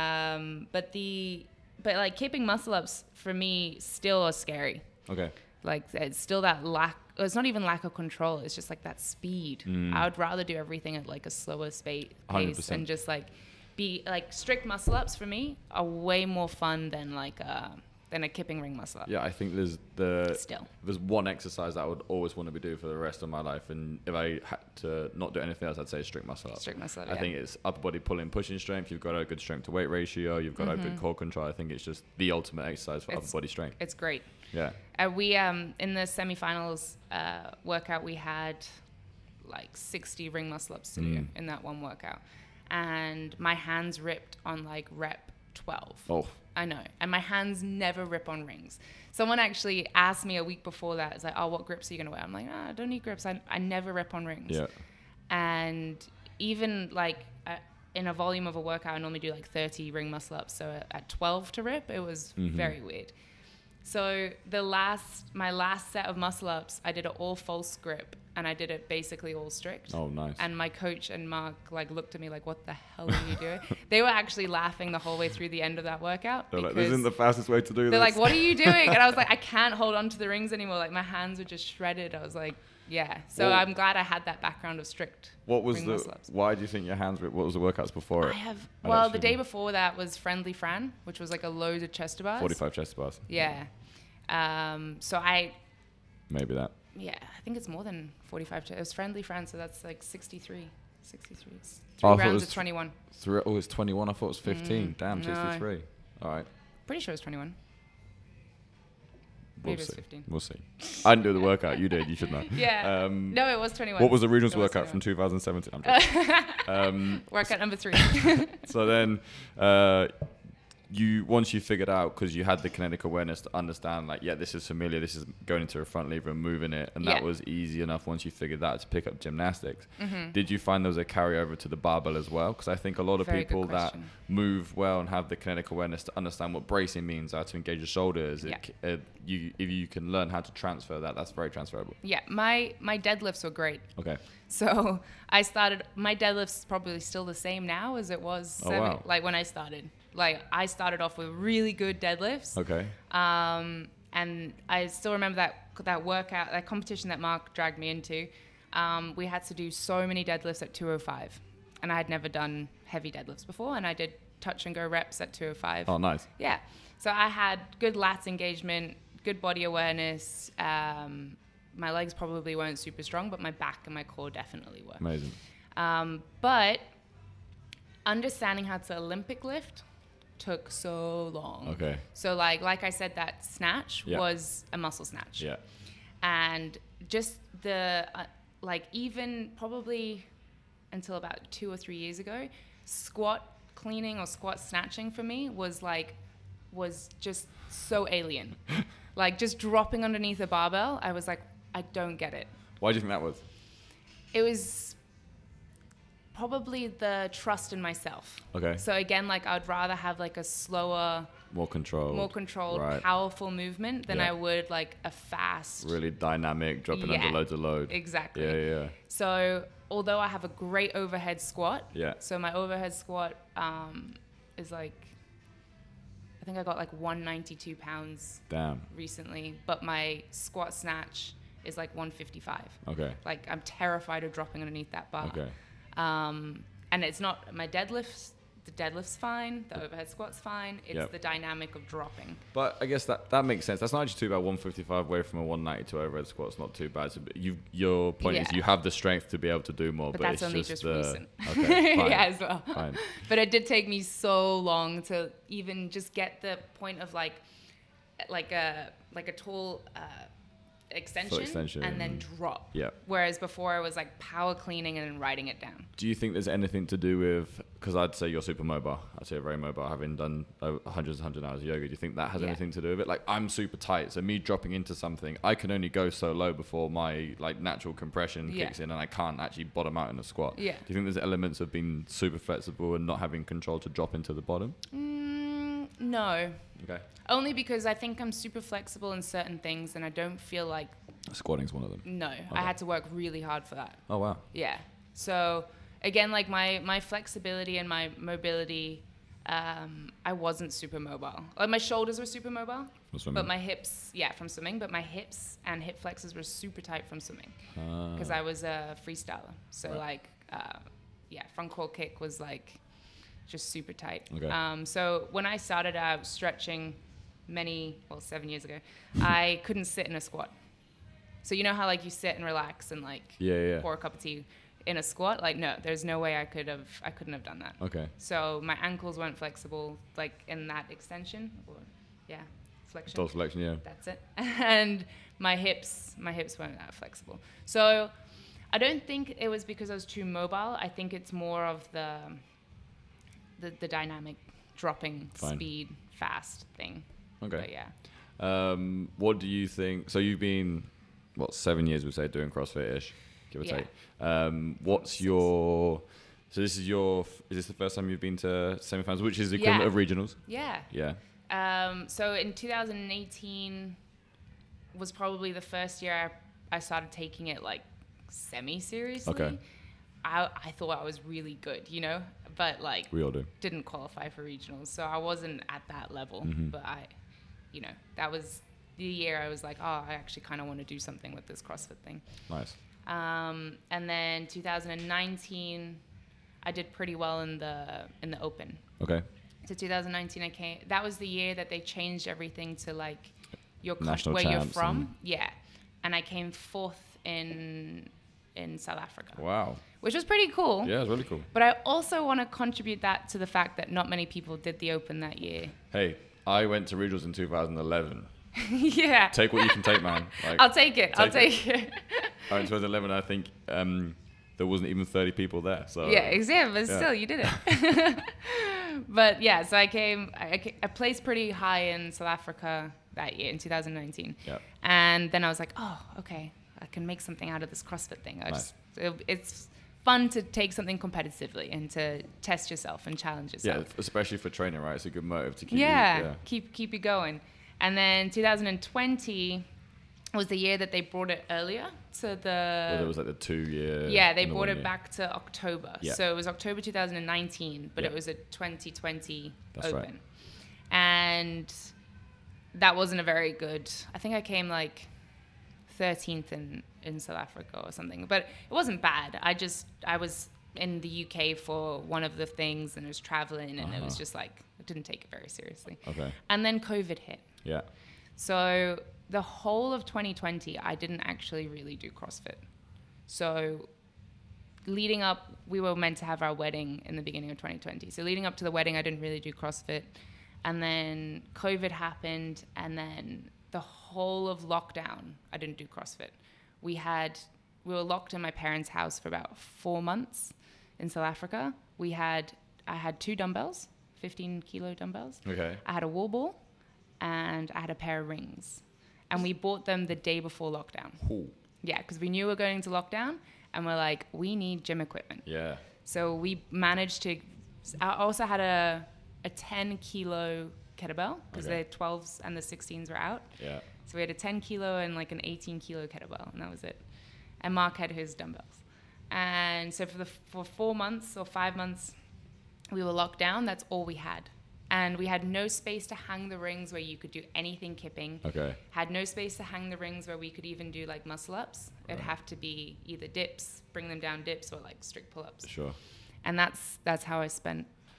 But like keeping muscle ups for me still are scary. Okay. Like it's still that lack. It's not even lack of control. It's just like that speed. I would rather do everything at like a slower pace 100%. and just like be like strict muscle ups for me are way more fun than like than a kipping ring muscle up. Yeah, I think there's one exercise that I would always want to be doing for the rest of my life, and if I had to not do anything else, I'd say strict muscle up. Strict muscle up. I think it's upper body pulling, pushing strength. You've got a good strength to weight ratio. You've got a good core control. I think it's just the ultimate exercise for upper body strength. It's great. Yeah. We in the semifinals workout we had like 60 ring muscle ups to do in that one workout, and my hands ripped on like rep 12. Oh. I know. And my hands never rip on rings. Someone actually asked me a week before that, it's like, oh, what grips are you going to wear? I'm like, I don't need grips. I never rip on rings. Yeah. And even like in a volume of a workout, I normally do like 30 ring muscle ups. So at 12 to rip, it was very weird. So my last set of muscle ups, I did it all false grip, and I did it basically all strict. Oh, nice. And my coach and Mark like looked at me like, what the hell are you doing? They were actually laughing the whole way through the end of that workout. They're like, this isn't the fastest way to do this. They're like, what are you doing? And I was like, I can't hold on to the rings anymore. Like my hands were just shredded. I was like, yeah. So I'm glad I had that background of strict. Why do you think your hands ripped? What was the workouts before it? The day before that was Friendly Fran, which was like a load of chest bars. 45 chest bars. Yeah. Maybe that. Yeah, I think it's more than 45. It was Friendly Fran, so that's like 63. 63. Three rounds of 21. It's 21. I thought it was 15. Damn, 63. All right. Pretty sure it's 21. Maybe it's 15. We'll see. I didn't do the workout. You did. You should know. Yeah. No, it was 21. What was the regionals workout from 2017? Workout number 3. So then, once you figured out, because you had the kinetic awareness to understand, like, yeah, this is familiar, this is going into a front lever and moving it, and that was easy enough once you figured that to pick up gymnastics. Did you find there was a carryover to the barbell as well? Because I think a lot of people that move well and have the kinetic awareness to understand what bracing means, how to engage the shoulders, if you can learn how to transfer that, that's very transferable. Yeah, my deadlifts were great. Okay. So my deadlift's probably still the same now as it was like when I started. Like I started off with really good deadlifts. Okay. And I still remember that workout, that competition that Mark dragged me into. We had to do so many deadlifts at 205, and I had never done heavy deadlifts before, and I did touch and go reps at 205. Oh, nice. Yeah. So I had good lats engagement, good body awareness. My legs probably weren't super strong, but my back and my core definitely were. Amazing. But understanding how to Olympic lift took so long. Okay. So like I said, that snatch was a muscle snatch. Yeah. And just the even probably until about 2 or 3 years ago, squat cleaning or squat snatching for me was just so alien. Like just dropping underneath a barbell, I was like, I don't get it. Why do you think that was? It was probably the trust in myself. Okay. So again, like I'd rather have like a slower, more controlled, powerful movement than I would like a fast, really dynamic, dropping under loads of load. Exactly. Yeah. So although I have a great overhead squat, so my overhead squat is like, I think I got like 192 pounds. Damn. Recently, but my squat snatch is like 155. Okay. Like I'm terrified of dropping underneath that bar. Okay. And it's not, my deadlifts the deadlift's fine, the overhead squat's fine. It's the dynamic of dropping. But I guess that makes sense. That's not actually too bad. 155 away from a 192 overhead squat's not too bad. So your point is you have the strength to be able to do more. But that's only just recent. Okay, fine. Yeah, as well. Fine. But it did take me so long to even just get the point of like a tall extension and then drop. Yeah. Whereas before I was like power cleaning and then riding it down. Do you think there's anything to do with, because I'd say you're super mobile. I'd say you're very mobile, having done hundreds and hundreds of hours of yoga. Do you think that has anything to do with it? Like, I'm super tight, so me dropping into something, I can only go so low before my like natural compression kicks in, and I can't actually bottom out in a squat. Yeah. Do you think there's elements of being super flexible and not having control to drop into the bottom? No. Okay. Only because I think I'm super flexible in certain things, and I don't feel like... Squatting's one of them. No. Okay. I had to work really hard for that. Oh, wow. Yeah. So, again, like my flexibility and my mobility, I wasn't super mobile. Like, my shoulders were super mobile. From swimming? But my hips, from swimming, but my hips and hip flexors were super tight from swimming. Because I was a freestyler. So, front core kick was like... just super tight. Okay. So when I started out stretching 7 years ago, I couldn't sit in a squat. So you know how like you sit and relax and like pour a cup of tea in a squat? Like, no, there's no way I couldn't have done that. Okay. So my ankles weren't flexible like in that extension flexion. Total flexion, yeah. That's it. And my hips weren't that flexible. So I don't think it was because I was too mobile. I think it's more of the dynamic dropping speed fast thing. Okay. But yeah. What do you think? So you've been 7 years, we'll say, doing CrossFit-ish, give or take. What's your... So this is is this the first time you've been to semifinals, which is the equivalent of regionals? Yeah. Yeah. So in 2018 was probably the first year I started taking it like semi-seriously. Okay. I thought I was really good, but like we all do. Didn't qualify for regionals, so I wasn't at that level. But that was the year I was like, I actually kind of want to do something with this CrossFit thing. Nice. And then 2019, I did pretty well in the Open. Okay. So 2019, that was the year that they changed everything to like your national where you're from. Yeah, and I came fourth in South Africa. Wow. Which was pretty cool. Yeah, it was really cool. But I also want to contribute that to the fact that not many people did the Open that year. Hey, I went to regionals in 2011. Yeah. Take what you can take, man. Like, I'll take it. I went to 2011, I think there wasn't even 30 people there. So yeah, exactly. But still, you did it. But yeah, so I placed pretty high in South Africa that year in 2019. Yeah. And then I was like, okay, I can make something out of this CrossFit thing. It's fun to take something competitively and to test yourself and challenge yourself. Yeah, especially for training, right? It's a good motive to keep keep you going. And then 2020 was the year that they brought it earlier to the... Well, it was like the 2 year... Yeah, they brought it back to October. Yeah. So it was October 2019, but it was a 2020 Open. Right. And that wasn't a very good... I think I came like 13th in South Africa or something, but it wasn't bad. I was in the UK for one of the things and I was traveling and it was just like, I didn't take it very seriously. Okay. And then COVID hit. Yeah. So the whole of 2020, I didn't actually really do CrossFit. So leading up, we were meant to have our wedding in the beginning of 2020. So leading up to the wedding, I didn't really do CrossFit. And then COVID happened, and then the whole of lockdown, I didn't do CrossFit. We were locked in my parents' house for about 4 months in South Africa. I had 2 dumbbells, 15-kilo dumbbells. Okay. I had a wall ball, and I had a pair of rings. And we bought them the day before lockdown. Ooh. Yeah, because we knew we were going into lockdown, and we're like, we need gym equipment. Yeah. So we managed to... I also had a 10-kilo kettlebell, because the 12s and the 16s were out. Yeah. So we had a 10-kilo and like an 18-kilo kettlebell, and that was it. And Mark had his dumbbells. And so for 4 months or 5 months, we were locked down. That's all we had. And we had no space to hang the rings where you could do anything kipping. Okay. Had no space to hang the rings where we could even do like muscle ups. It'd have to be either dips, bring them down dips, or like strict pull ups. Sure. And that's how I spent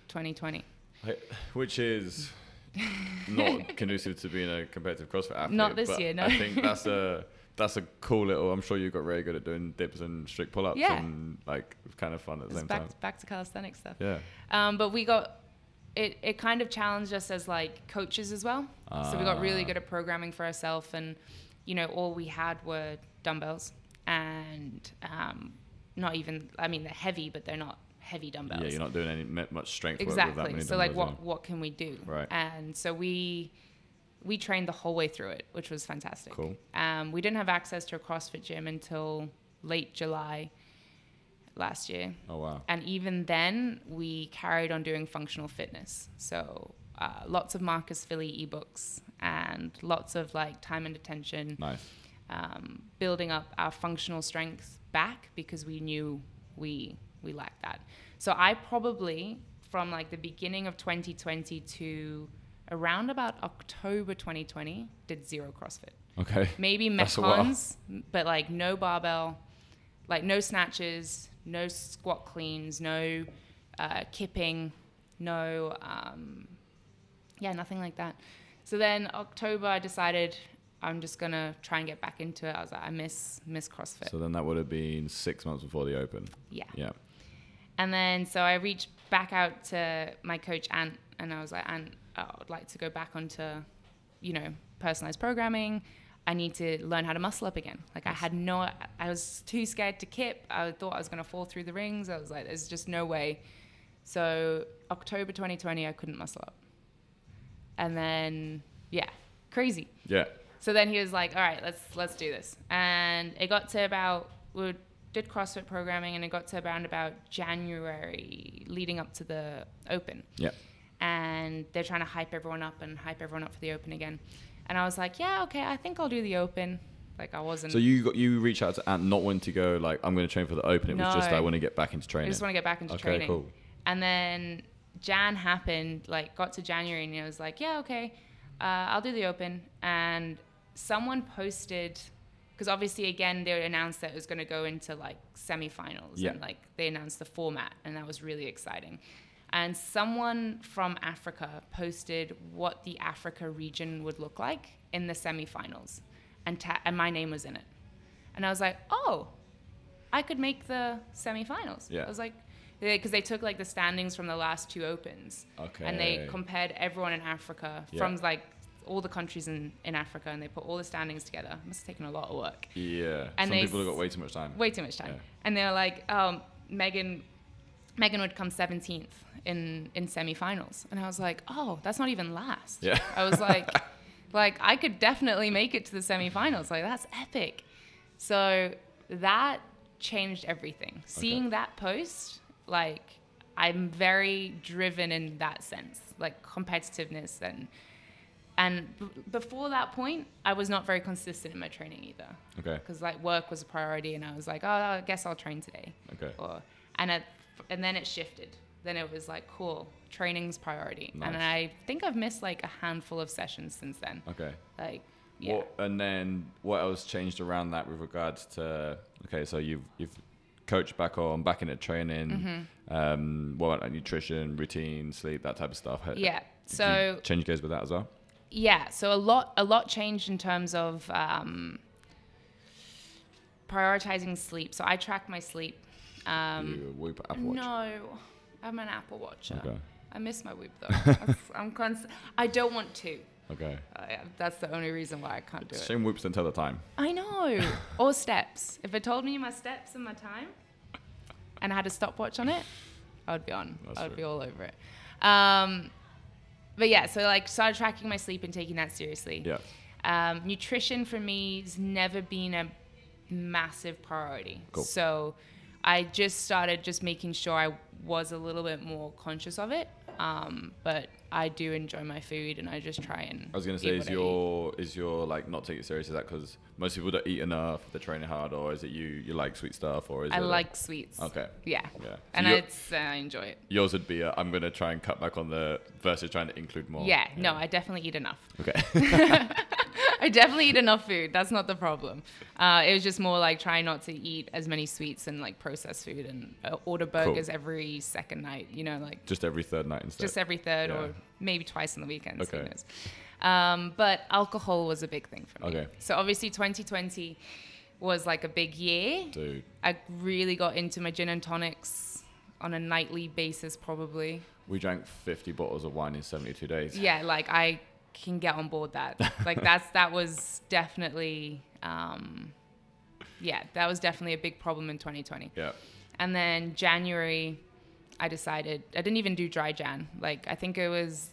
2020. Which is not conducive to being a competitive CrossFit athlete. Not this year, no. I think that's a cool little. I'm sure you got very good at doing dips and strict pull-ups, and like kind of fun at the same time. Back to calisthenics stuff. Yeah. But we got it kind of challenged us as like coaches as well. So we got really good at programming for ourselves, and all we had were dumbbells, and not even. I mean, they're heavy, but they're not heavy dumbbells. Yeah, you're not doing any much strength work exactly. with that many so dumbbells, what can we do? Right. And so we trained the whole way through it, which was fantastic. Cool. We didn't have access to a CrossFit gym until late July last year. Oh, wow. And even then, we carried on doing functional fitness. So lots of Marcus Philly ebooks and lots of like time and attention. Nice. Building up our functional strength back because we knew we lacked that. So I probably, from like the beginning of 2020 to around about October 2020, did 0 CrossFit. Okay. Maybe Metcons, but like no barbell, like no snatches, no squat cleans, no kipping, no, nothing like that. So then October, I decided I'm just going to try and get back into it. I was like, I miss CrossFit. So then that would have been 6 months before the Open. Yeah. Yeah. And then, so I reached back out to my coach, Ant, and I was like, Ant, I would like to go back onto, personalized programming. I need to learn how to muscle up again. Like I was too scared to kip. I thought I was going to fall through the rings. I was like, there's just no way. So October 2020, I couldn't muscle up. And then, crazy. Yeah. So then he was like, all right, let's do this. And it got to about, we did CrossFit programming, and it got to around about January leading up to the Open. Yeah. And they're trying to hype everyone up for the Open again. And I was like, yeah, okay, I think I'll do the Open. Like I wasn't. So you reached out to Ant not wanting to go like, I'm going to train for the Open. It was just, I want to get back into training. I just want to get back into training. Okay, cool. And then Jan happened, like got to January, and I was like, yeah, okay, I'll do the Open. And someone posted, because obviously again they announced that it was going to go into like semifinals, and like they announced the format, and that was really exciting. And someone from Africa posted what the Africa region would look like in the semifinals, and my name was in it. And I was like, oh, I could make the semifinals. Yeah. I was like, because they took like the standings from the last 2 Opens. Okay. And they compared everyone in Africa from like all the countries in Africa, and they put all the standings together. It must have taken a lot of work. Yeah. And some people have got way too much time. Way too much time. Yeah. And they were like, Megan would come 17th in semifinals. And I was like, oh, that's not even last. Yeah. I was like I could definitely make it to the semifinals. Like, that's epic. So that changed everything. Okay. Seeing that post, like, I'm very driven in that sense, like competitiveness. And before that point, I was not very consistent in my training either. Okay. Because like work was a priority, and I was like, oh, I guess I'll train today. Okay. And then it shifted. Then it was like, cool, training's priority. Nice. And I think I've missed like a handful of sessions since then. Okay. Like, yeah. And then what else changed around that with regards to, okay, so you've coached back into training. Mm-hmm. What about like nutrition, routine, sleep, that type of stuff? Yeah. Did you change gears with that as well? Yeah. So a lot changed in terms of prioritizing sleep. So I track my sleep. You Whoop Apple Watch? No, I'm an Apple Watcher. Okay. I miss my Whoop though. I don't want to. Okay. That's the only reason why I can't do it. Same Whoops don't tell the time. I know. Or steps. If it told me my steps and my time, and I had a stopwatch on it, I would be on. I would be all over it. But yeah, so like started tracking my sleep and taking that seriously. Yeah. Nutrition for me has never been a massive priority. Cool. So I just started making sure I was a little bit more conscious of it. But I do enjoy my food, and I just try and. I was gonna say, is your like not take it serious? Is that because most people don't eat enough, they're training hard, or is it you like sweet stuff, or is it? I like sweets. Okay. Yeah. Yeah. So and I enjoy it. Yours would be I'm gonna try and cut back on the versus trying to include more. Yeah. No, I definitely eat enough. Okay. I definitely eat enough food. That's not the problem. It was just more like trying not to eat as many sweets and like processed food and order burgers every second night, you know, like. Just every third night instead. Just every third or maybe twice on the weekends. Okay. Who knows? But alcohol was a big thing for me. Okay. So obviously 2020 was like a big year. Dude. I really got into my gin and tonics on a nightly basis probably. We drank 50 bottles of wine in 72 days. Yeah, like I can get on board that. Like that was definitely, that was definitely a big problem in 2020. Yeah. And then January, I decided, I didn't even do dry Jan. Like I think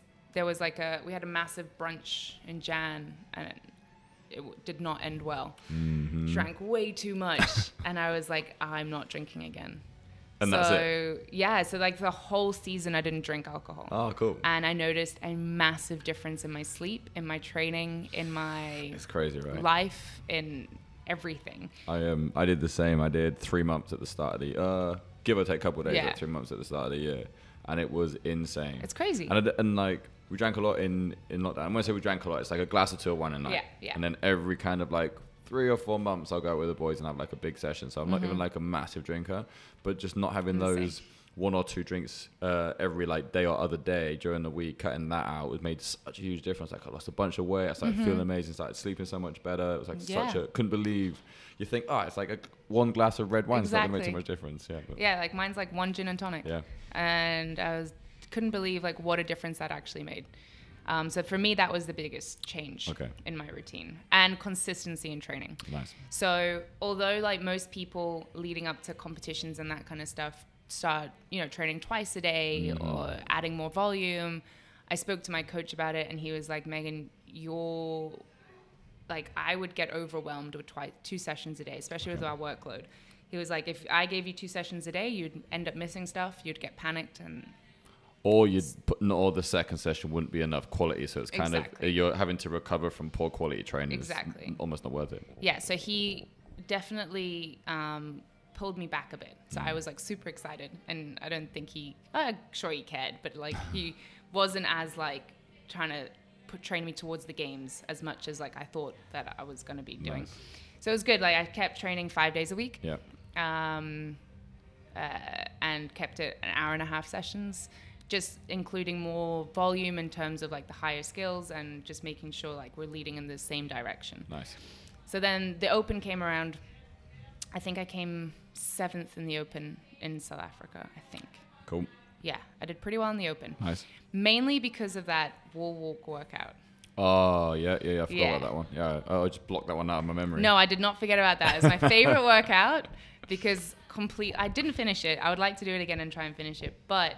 we had a massive brunch in Jan and it did not end well. Mm-hmm. Drank way too much. And I was like, I'm not drinking again. And that's it? Yeah, so like the whole season I didn't drink alcohol. Oh, cool. And I noticed a massive difference in my sleep, in my training, in my it's crazy, right? life, in everything. I did the same. I did 3 months at the start of the give or take a couple of days, Yeah. 3 months at the start of the year. And it was insane. It's crazy. And like we drank a lot in lockdown. And when I say we drank a lot, it's like a glass or two of wine a night. Yeah, yeah. And then every kind of like 3 or 4 months I'll go out with the boys and have like a big session. So I'm not even like a massive drinker, but just not having those 1 or 2 drinks every like day or other day during the week, cutting that out, it made such a huge difference. Like I lost a bunch of weight. I started feeling amazing. Started sleeping so much better. It was like couldn't believe. You think, it's like one glass of red wine. It's not gonna make too much difference. Yeah. But yeah, like mine's like 1 gin and tonic. Yeah. And I couldn't believe like what a difference that actually made. So for me, that was the biggest change in my routine and consistency in training. Nice. So although like most people leading up to competitions and that kind of stuff start, training twice a day or adding more volume, I spoke to my coach about it and he was like, Megan, you're like, I would get overwhelmed with 2 sessions a day, especially with our workload. He was like, if I gave you 2 sessions a day, you'd end up missing stuff. You'd get panicked or the second session wouldn't be enough quality, so it's kind of you're having to recover from poor quality training. Exactly. It's almost not worth it. Yeah, so he definitely pulled me back a bit. So I was like super excited, and I don't think sure he cared, but like he wasn't as like trying to train me towards the games as much as like I thought that I was going to be doing. Nice. So it was good. Like I kept training 5 days a week. Yeah. And kept it 1.5 hour sessions, just including more volume in terms of like the higher skills and just making sure like we're leading in the same direction. Nice. So then the Open came around. I think I came 7th in the Open in South Africa, I think. Cool. Yeah, I did pretty well in the Open. Nice. Mainly because of that wall walk workout. Oh, yeah. I forgot about that one. Yeah, I just blocked that one out of my memory. No, I did not forget about that. It's my favorite workout because I didn't finish it. I would like to do it again and try and finish it, but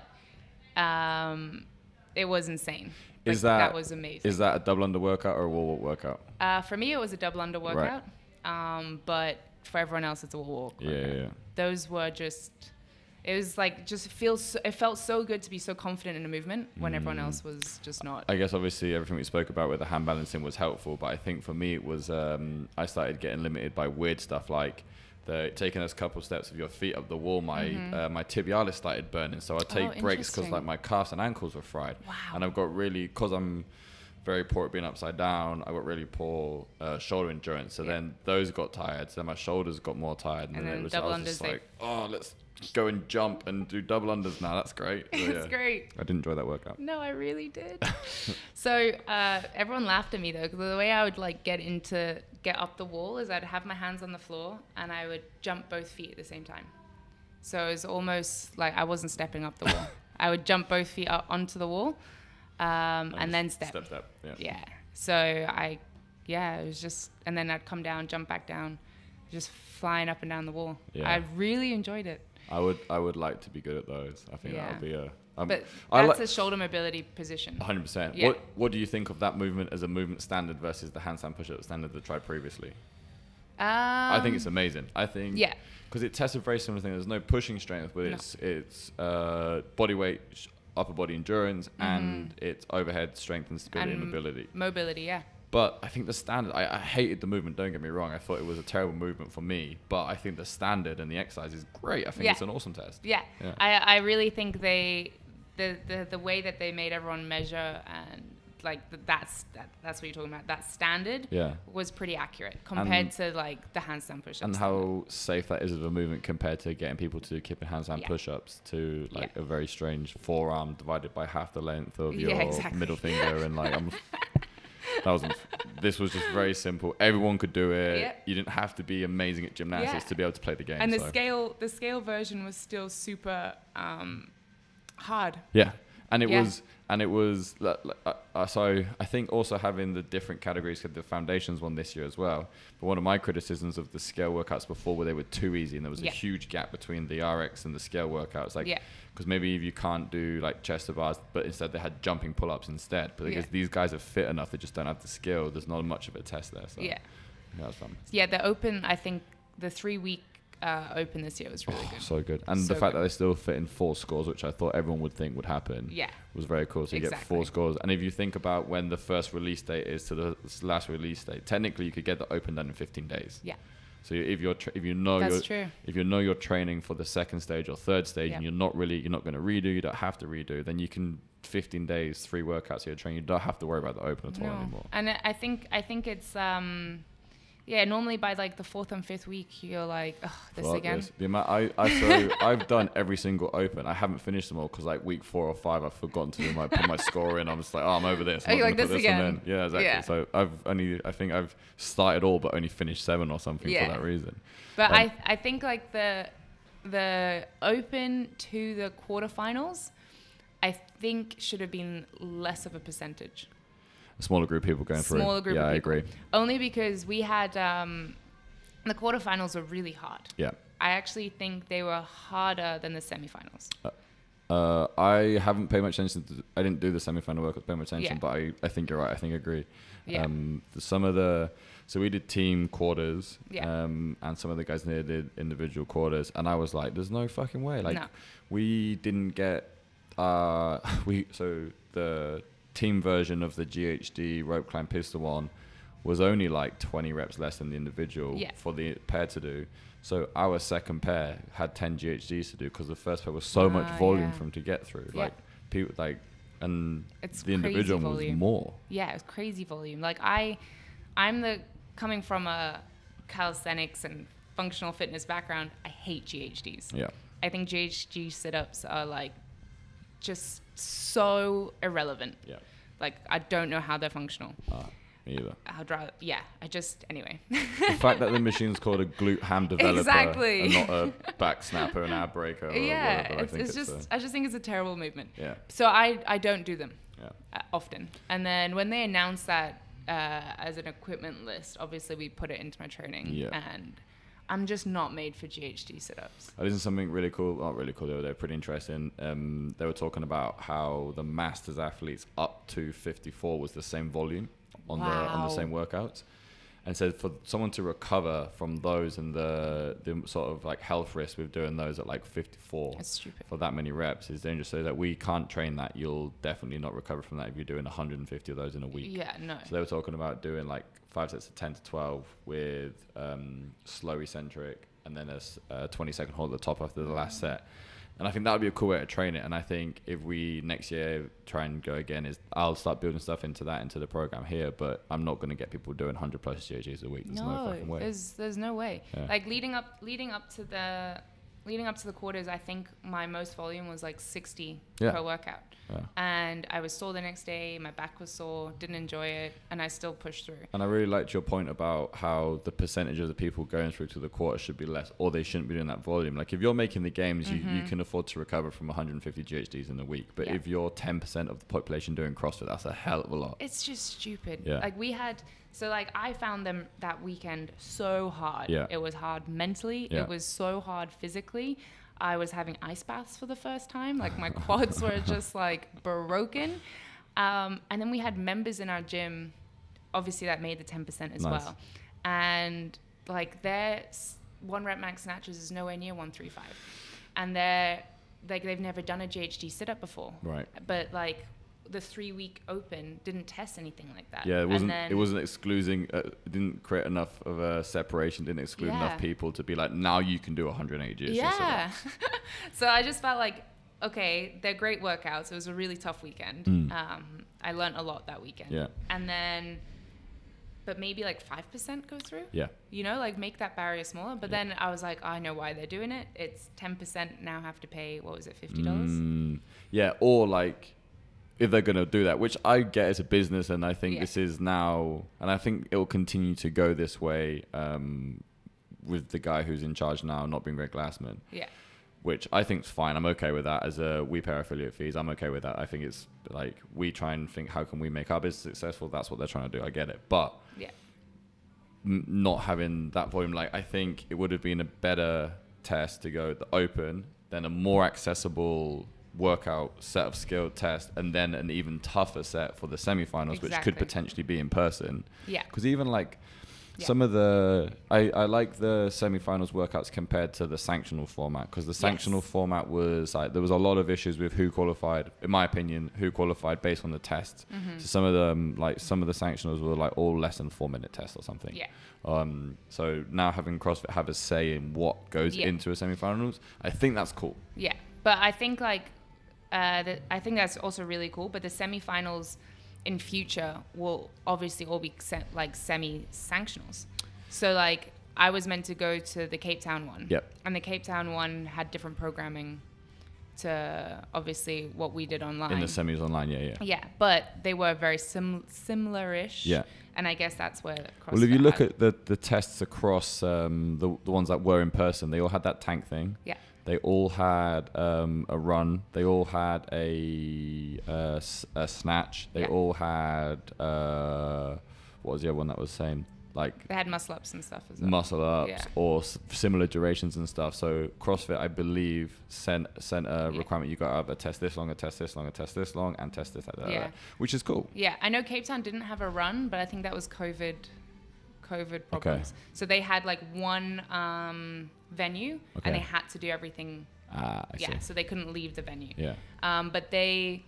it was insane. That was amazing. Is that a double under workout or a wall walk workout? For me, it was a double under workout. Right. But for everyone else, it's a wall walk workout. Yeah. Those were it was like it felt so good to be so confident in a movement when everyone else was just not. I guess obviously everything we spoke about with the hand balancing was helpful, but I think for me it was I started getting limited by weird stuff like taking us a couple steps of your feet up the wall, my tibialis started burning, so I'd take breaks because like my calves and ankles were fried. Wow. And I've got because I'm very poor at being upside down, I got really poor shoulder endurance, so then those got tired, so then my shoulders got more tired, and then it was, I was just like, let's go and jump and do double unders now. That's great. So, it's great. I didn't enjoy that workout. No, I really did. So everyone laughed at me though, because the way I would like get up the wall is I'd have my hands on the floor and I would jump both feet at the same time. So it was almost like I wasn't stepping up the wall. I would jump both feet up onto the wall and then step. Step. Yeah. So it was just, and then I'd come down, jump back down, just flying up and down the wall. Yeah. I really enjoyed it. I would like to be good at those. I think that would be but that's a shoulder mobility position. 100%. Yeah. What do you think of that movement as a movement standard versus the handstand push-up standard that I tried previously? I think it's amazing. I think because it tests a very similar thing. There's no pushing strength, but it's body weight, upper body endurance, and it's overhead strength and stability and mobility. Mobility, yeah. But I think the standard, I hated the movement, don't get me wrong. I thought it was a terrible movement for me. But I think the standard and the exercise is great. I think it's an awesome test. Yeah. I really think the way that they made everyone measure and that's what you're talking about. That standard was pretty accurate compared to like the handstand push-ups. And how safe that is of a movement compared to getting people to do kipping handstand push-ups to like a very strange forearm divided by half the length of your middle finger, and like this was just very simple. Everyone could do it. Yep. You didn't have to be amazing at gymnastics to be able to play the game. And the scale version was still super hard. Yeah. And it was so I think also having the different categories, the foundations one this year as well. But one of my criticisms of the scale workouts before were they were too easy, and there was a huge gap between the RX and the scale workouts. Like, because maybe if you can't do like chest to bars, but instead they had jumping pull-ups instead. But because these guys are fit enough, they just don't have the skill. There's not much of a test there. So that was fun. Yeah, the open, I think the 3-week open this year was really good. So good. And the fact that they still fit in 4 scores, which I thought everyone would think would happen, was very cool. So you get 4 scores. And if you think about when the first release date is to the last release date, technically you could get the open done in 15 days. Yeah. So if you know you're training for the second stage or third stage, and you're not going to redo, you don't have to redo, then you can 15 days, 3 workouts you're training, you don't have to worry about the open at all anymore. And I think it's normally by like the 4th and 5th week, you're like, this again. The amount I've done every single open. I haven't finished them all because like week 4 or 5, I've forgotten to put my score in. I'm just like, I'm over this. I'm not gonna put this again. Yeah, exactly. Yeah. So I think I've started all, but only finished 7 or something for that reason. But I think like the open to the quarterfinals, I think should have been less of a percentage. A smaller group of people going through. Smaller group of people. I agree. Only because we had the quarterfinals were really hard. Yeah. I actually think they were harder than the semifinals. I haven't paid much attention. I didn't do the semifinal work. Pay much attention, but I think you're right. I think I agree. Yeah. So we did team quarters, and some of the guys there did individual quarters, and I was like, "There's no fucking way!" Like, we didn't get the team version of the GHD rope climb pistol one was only like 20 reps less than the individual for the pair to do. So our second pair had 10 GHDs to do because the first pair was so much volume for them to get through. Like people and the individual one was more. Yeah, it was crazy volume. Like I'm coming from a calisthenics and functional fitness background. I hate GHDs. Yeah. I think GHD sit-ups are like just so irrelevant. Yeah. Like, I don't know how they're functional. Me either. Anyway. The fact that the machine's called a glute ham developer and not a back snapper and ab breaker or whatever, I just think it's a terrible movement. Yeah. So I don't do them often. And then when they announced that as an equipment list, obviously we put it into my training and I'm just not made for GHD sit-ups. I listened to something really cool. Not really cool. They were pretty interesting. They were talking about how the masters athletes up to 54 was the same volume on the same workouts, and said for someone to recover from those and the sort of like health risk with doing those at like 54 for that many reps is dangerous. So that we can't train that. You'll definitely not recover from that if you're doing 150 of those in a week. Yeah, no. So they were talking about doing like 5 sets of 10 to 12 with slow eccentric and then a 20-second hold at the top after the last set. And I think that would be a cool way to train it. And I think if we next year try and go again, I'll start building stuff into the program here. But I'm not going to get people doing 100+ GHGs a week. There's no fucking way. There's no way. Yeah. Like leading up to the quarters, I think my most volume was like 60 per workout. Yeah. And I was sore the next day. My back was sore. Didn't enjoy it, and I still pushed through. And I really liked your point about how the percentage of the people going through to the quarter should be less, or they shouldn't be doing that volume. Like if you're making the games, you can afford to recover from 150 GHDs in a week. But if you're 10% of the population doing CrossFit, that's a hell of a lot. It's just stupid. Yeah. Like I found them that weekend so hard. Yeah. It was hard mentally. Yeah. It was so hard physically. I was having ice baths for the first time. Like my quads were just like broken. And then we had members in our gym, obviously that made the 10% as well. And like their 1 rep max snatches is nowhere near 135. And they've never done a GHD sit up before. Right. But like the 3-week open didn't test anything like that. Yeah, it wasn't excluding, it didn't create enough of a separation, didn't exclude enough people to be like, now you can do 180 GHD. Yeah. So I just felt like, okay, they're great workouts. It was a really tough weekend. I learned a lot that weekend. Yeah. And then, but maybe like 5% go through. Yeah. You know, like make that barrier smaller. But then I was like, oh, I know why they're doing it. It's 10% now have to pay, what was it, $50? Yeah, or like if they're going to do that, which I get as a business, and I think this is now, and I think it will continue to go this way with the guy who's in charge now not being Greg Glassman. Yeah. Which I think is fine. I'm okay with that. We pay our affiliate fees. I'm okay with that. I think it's like we try and think, how can we make our business successful? That's what they're trying to do. I get it. But not having that volume, like I think it would have been a better test to go the open than a more accessible workout set of skill test, and then an even tougher set for the semifinals, which could potentially be in person. Yeah. Because even like some of the I like the semifinals workouts compared to the sanctional format, because the sanctional format was like there was a lot of issues with who qualified, in my opinion, who qualified based on the tests. So some of them, like some of the sanctionals were like all less than 4-minute tests or something. So now having CrossFit have a say in what goes into a semifinals, I think that's cool. Yeah, but I think like I think that's also really cool. But the semifinals in future will obviously all be like semi-sanctionals. So like I was meant to go to the Cape Town one. And the Cape Town one had different programming to obviously what we did online. In the semis online, Yeah, but they were very similar-ish. Yeah. And I guess that's where CrossFit Well, if you look at the tests across the ones that were in person, they all had that tank thing. Yeah. They all had a run. They all had a snatch. They all had what was the other one that was the same? Like they had muscle ups and stuff as well. Muscle ups or similar durations and stuff. So CrossFit, I believe, sent a requirement. You got to have a test this long, a test this long, a test this long, and test this which is cool. Yeah, I know Cape Town didn't have a run, but I think that was COVID problems. Okay. So they had like one venue, and they had to do everything. I see. So they couldn't leave the venue. Yeah. But they,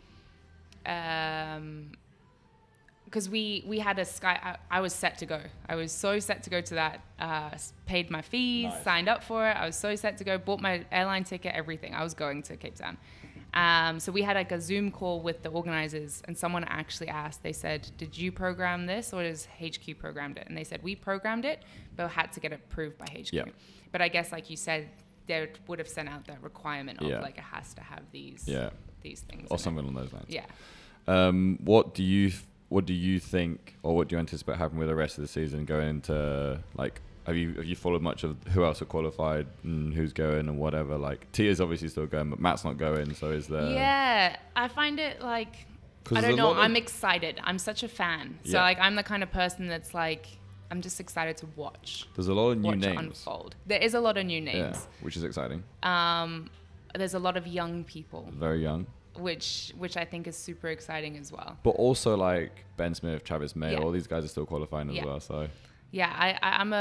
because we had a Sky, I was set to go. I was so set to go to that. Paid my fees, signed up for it. I was so set to go. Bought my airline ticket, everything. I was going to Cape Town. So we had like a Zoom call with the organizers, and someone actually asked, they said, did you program this or does HQ programmed it? And they said, we programmed it, but had to get it approved by HQ. Yeah. But I guess, like you said, they would have sent out that requirement of like, it has to have these things. Or something along those lines. Yeah. What do you think, or what do you anticipate happening with the rest of the season going into, like, have you followed much of who else are qualified and who's going and whatever? Like, Tia's obviously still going, but Matt's not going, so is there... Yeah, I find it like... I don't know, I'm excited. I'm such a fan. So, like, I'm the kind of person that's like... I'm just excited to watch. There's a lot of new names. It unfold. There is a lot of new names. Yeah, which is exciting. There's a lot of young people. Very young. Which I think is super exciting as well. But also, like, Ben Smith, Travis May, all these guys are still qualifying as well, so... Yeah,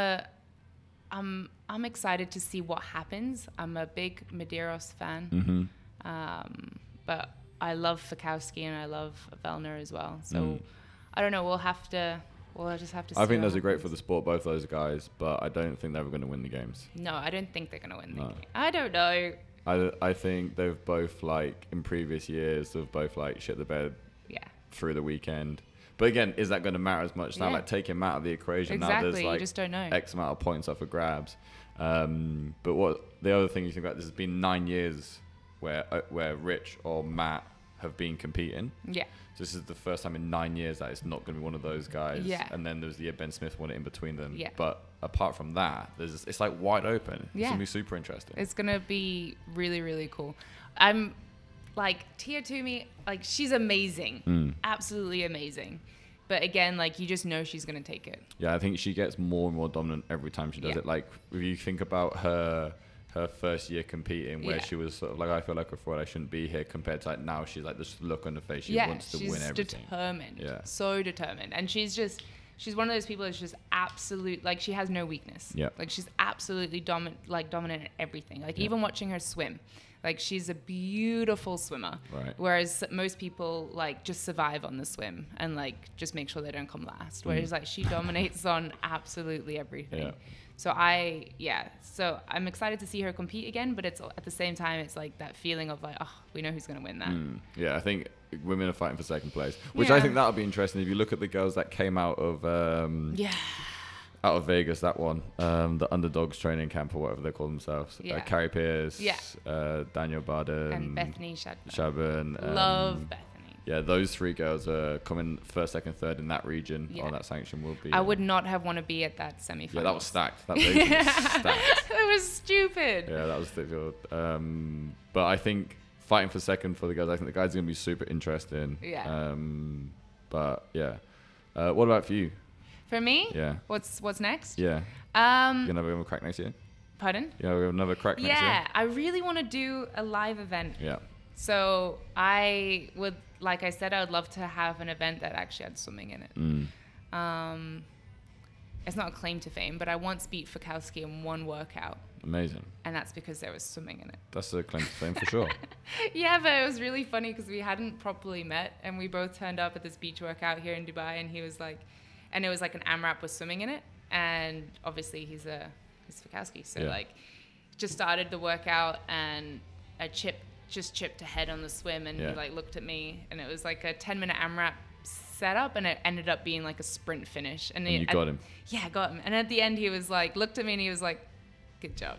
I'm excited to see what happens. I'm a big Medeiros fan, but I love Fikowski and I love Vellner as well. So I don't know. We'll just have to. I think those are great for the sport, both those guys, but I don't think they're ever going to win the games. No, I don't think they're going to win the game. I don't know. I think they've both, like, in previous years, they've both, like, shit the bed through the weekend. But again, is that going to matter as much now? Like, taking Matt out of the equation, now there's like you just don't know. X amount of points up for grabs. But what the other thing you think about, there's been 9 years where Rich or Matt have been competing. Yeah. So this is the first time in 9 years that it's not going to be one of those guys. Yeah. And then there's the Ben Smith one in between them. Yeah. But apart from that, it's like wide open. Yeah. It's going to be super interesting. It's going to be really, really cool. I'm like, Tia Toomey, like, she's amazing. Absolutely amazing. But again, like, you just know she's going to take it. Yeah, I think she gets more and more dominant every time she does it. Like, if you think about her first year competing, where she was sort of like, I feel like a fraud, I shouldn't be here, compared to, like, now she's like, this look on her face, she wants to win everything. She's determined. Yeah. So determined. And she's one of those people that's just absolute, like, she has no weakness. Yeah. Like, she's absolutely dominant at everything. Like, even watching her swim. Like, she's a beautiful swimmer. Right. Whereas most people, like, just survive on the swim and, like, just make sure they don't come last. Whereas, like, she dominates on absolutely everything. Yeah. So so I'm excited to see her compete again, but it's at the same time, it's like that feeling of like, oh, we know who's going to win that. Yeah, I think women are fighting for second place, which I think that'll be interesting. If you look at the girls that came out of out of Vegas, that one, the underdogs training camp or whatever they call themselves. Carrie Pierce, Daniel Barden, and Bethany Shaban. Love Bethany. Yeah, those three girls are coming first, second, third in that region on that sanction will be. I would not have wanted to be at that semi-final. Yeah, that was stacked. That Vegas was stacked. It was stupid. Yeah, that was difficult. But I think fighting for second for the guys, I think the guys are going to be super interesting. Yeah. But yeah. What about for you? For me? Yeah. What's next? Yeah. You're going to have a crack next year? Pardon? Yeah, we have another crack next year? Yeah, I really want to do a live event. Yeah. So I would, like I said, I would love to have an event that actually had swimming in it. It's not a claim to fame, but I once beat Fikowski in one workout. Amazing. And that's because there was swimming in it. That's a claim to fame for sure. Yeah, but it was really funny because we hadn't properly met, and we both turned up at this beach workout here in Dubai, and he was like, and it was like an AMRAP with swimming in it, and obviously he's Fikowski, so like, just started the workout, and a chip just chipped ahead on the swim, and he like looked at me, and it was like a 10-minute AMRAP setup, and it ended up being like a sprint finish. And you got him. Yeah, I got him. And at the end, he was like, looked at me, and he was like, "Good job."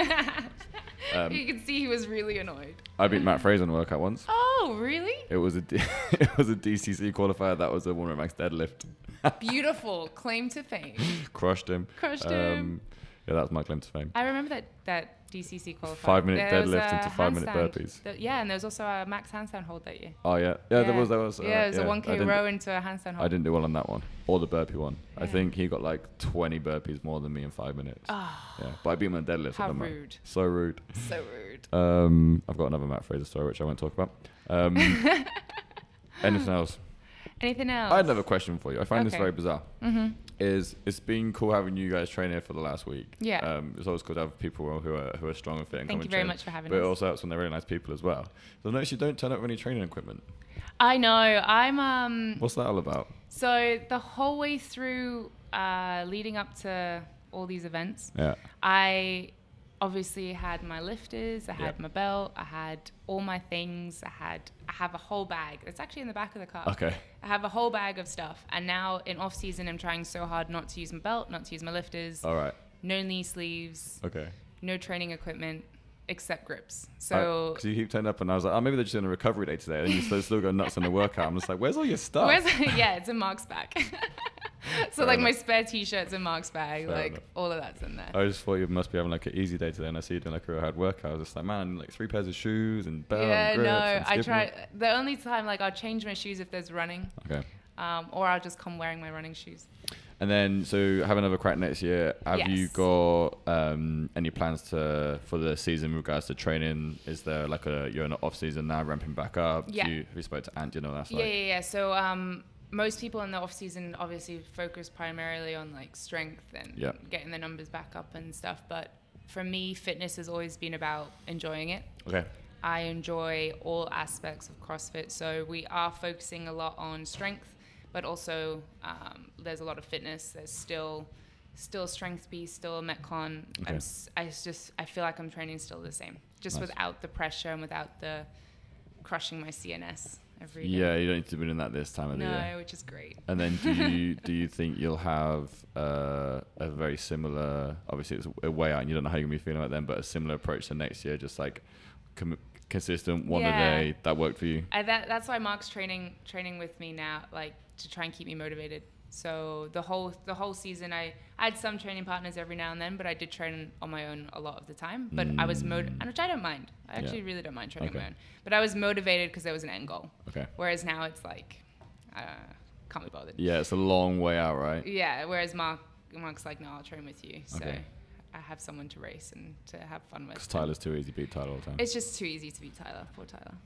You can see he was really annoyed. I beat Matt Fraser in a workout once. Oh, really? It was a DCC qualifier. That was a woman max deadlift. Beautiful claim to fame. Crushed him. Yeah, that was my claim to fame. I remember that DCC qualifier. 5-minute deadlift into 5-minute burpees. And there was also a max handstand hold that year. Oh yeah, there was. It was a 1K row into a handstand hold. I didn't do well on that one, or the burpee one. Yeah. I think he got like 20 burpees more than me in 5 minutes. Oh. Yeah, but I beat him on deadlift. How rude. So rude. So rude. I've got another Matt Fraser story which I won't talk about. Anything else? Anything else? I had another question for you. I find this very bizarre. It's been cool having you guys train here for the last week. Yeah. It's always cool to have people who are strong and fit and Thank you very much for having us. But it also helps when they're really nice people as well. So I noticed you don't turn up with any training equipment. I know. I'm What's that all about? So the whole way through leading up to all these events, I obviously had my lifters, I had my belt, I had all my things, I have a whole bag. It's actually in the back of the car. Okay. I have a whole bag of stuff. And now in off season, I'm trying so hard not to use my belt, not to use my lifters. All right. No knee sleeves. Okay. No training equipment except grips. So because you keep turning up, and I was like, oh, maybe they're just doing a recovery day today. And you still go nuts on the workout. I'm just like, where's all your stuff? Yeah, it's in Mark's bag. So like my spare t-shirts in Mark's bag, all of that's in there. I just thought you must be having like an easy day today, and I see you doing like a real hard workout. I was just like, man, like 3 pairs of shoes and belt. Yeah, and grips no, I try. it. The only time like I'll change my shoes if there's running. Okay. Or I'll just come wearing my running shoes. And then, so have another crack next year. Have you got any plans for the season in regards to training? Is there like you're in an off season now, ramping back up? Yeah. Have you spoke to Ant? You know that's Yeah. So most people in the off season obviously focus primarily on like strength and getting the numbers back up and stuff. But for me, fitness has always been about enjoying it. Okay. I enjoy all aspects of CrossFit. So we are focusing a lot on strength, but also there's a lot of fitness. There's still strength piece, still a Metcon. Okay. I feel like I'm training still the same, just without the pressure and without the crushing my CNS every day. Yeah, you don't need to be doing that this time of the year. No, which is great. And then do you think you'll have a very similar, obviously it's a way out and you don't know how you're going to be feeling about them, but a similar approach to next year, just like consistent, one a day, that worked for you? That's why Mark's training with me now, like to try and keep me motivated. So the whole season, I had some training partners every now and then, but I did train on my own a lot of the time. But I was which I don't mind. I actually really don't mind training on my own. But I was motivated because there was an end goal. Okay. Whereas now it's like, can't be bothered. Yeah, it's a long way out, right? Yeah. Whereas Mark's like, no, I'll train with you. So I have someone to race and to have fun with. Because Tyler's too easy to beat Tyler all the time. It's just too easy to beat Tyler. Poor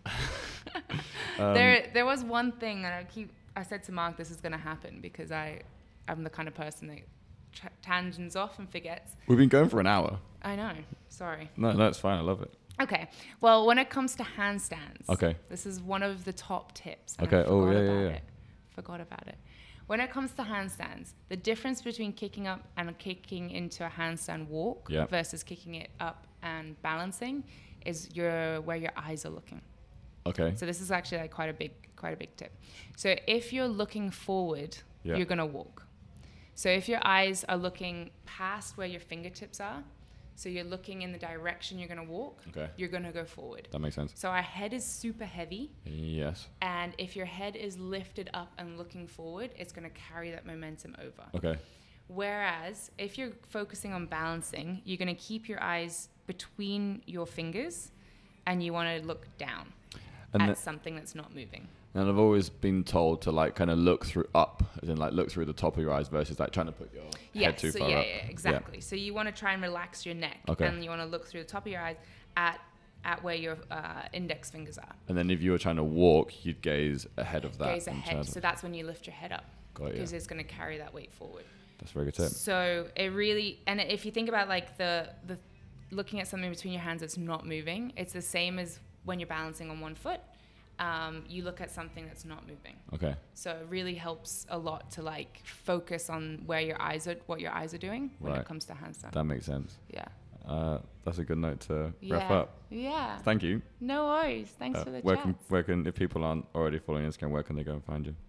Tyler. There was one thing that I said to Mark, this is going to happen because I'm the kind of person that tangents off and forgets. We've been going for an hour. I know. Sorry. No, it's fine. I love it. Okay. Well, when it comes to handstands, Okay. this is one of the top tips. and Okay. I Oh, forgot yeah, about yeah. it. Forgot about it. When it comes to handstands, the difference between kicking up and kicking into a handstand walk Yep. versus kicking it up and balancing is where your eyes are looking. Okay. So this is actually like quite a big tip. So if you're looking forward, Yeah. you're gonna walk. So if your eyes are looking past where your fingertips are, so you're looking in the direction you're gonna walk, Okay. you're gonna go forward. That makes sense. So our head is super heavy, Yes. and if your head is lifted up and looking forward, it's gonna carry that momentum over. Okay. Whereas if you're focusing on balancing, you're gonna keep your eyes between your fingers, and you want to look down at something that's not moving. And I've always been told to like kind of look through up, as in like look through the top of your eyes versus like trying to put your head too far up. Yeah, exactly. Yeah. So you want to try and relax your neck, and you want to look through the top of your eyes at where your index fingers are. And then if you were trying to walk, you'd gaze ahead of that. Gaze ahead. So that's when you lift your head up. Got it. Because it's going to carry that weight forward. That's a very good tip. So it really, and if you think about like the looking at something between your hands that's not moving, it's the same as when you're balancing on one foot. You look at something that's not moving. Okay. So it really helps a lot to like focus on what your eyes are doing when it comes to handstand. That makes sense. Yeah. That's a good note to wrap up. Yeah. Thank you. No worries. Thanks for the chat. Where can, if people aren't already following Instagram, where can they go and find you?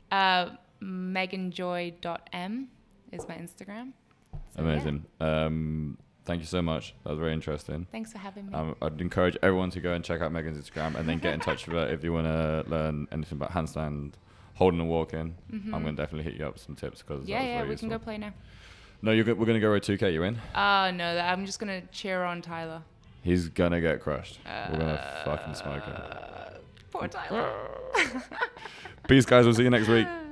Meganjoy.m is my Instagram. So Amazing. Yeah. Thank you so much. That was very interesting. Thanks for having me. I'd encourage everyone to go and check out Megan's Instagram and then get in touch with her if you want to learn anything about handstand, holding and walking. Mm-hmm. I'm going to definitely hit you up with some tips because we can go play now. No, we're going to go road 2K. You in? Oh, no. I'm just going to cheer on Tyler. He's going to get crushed. We're going to fucking smoke him. Poor Tyler. Peace, guys. We'll see you next week.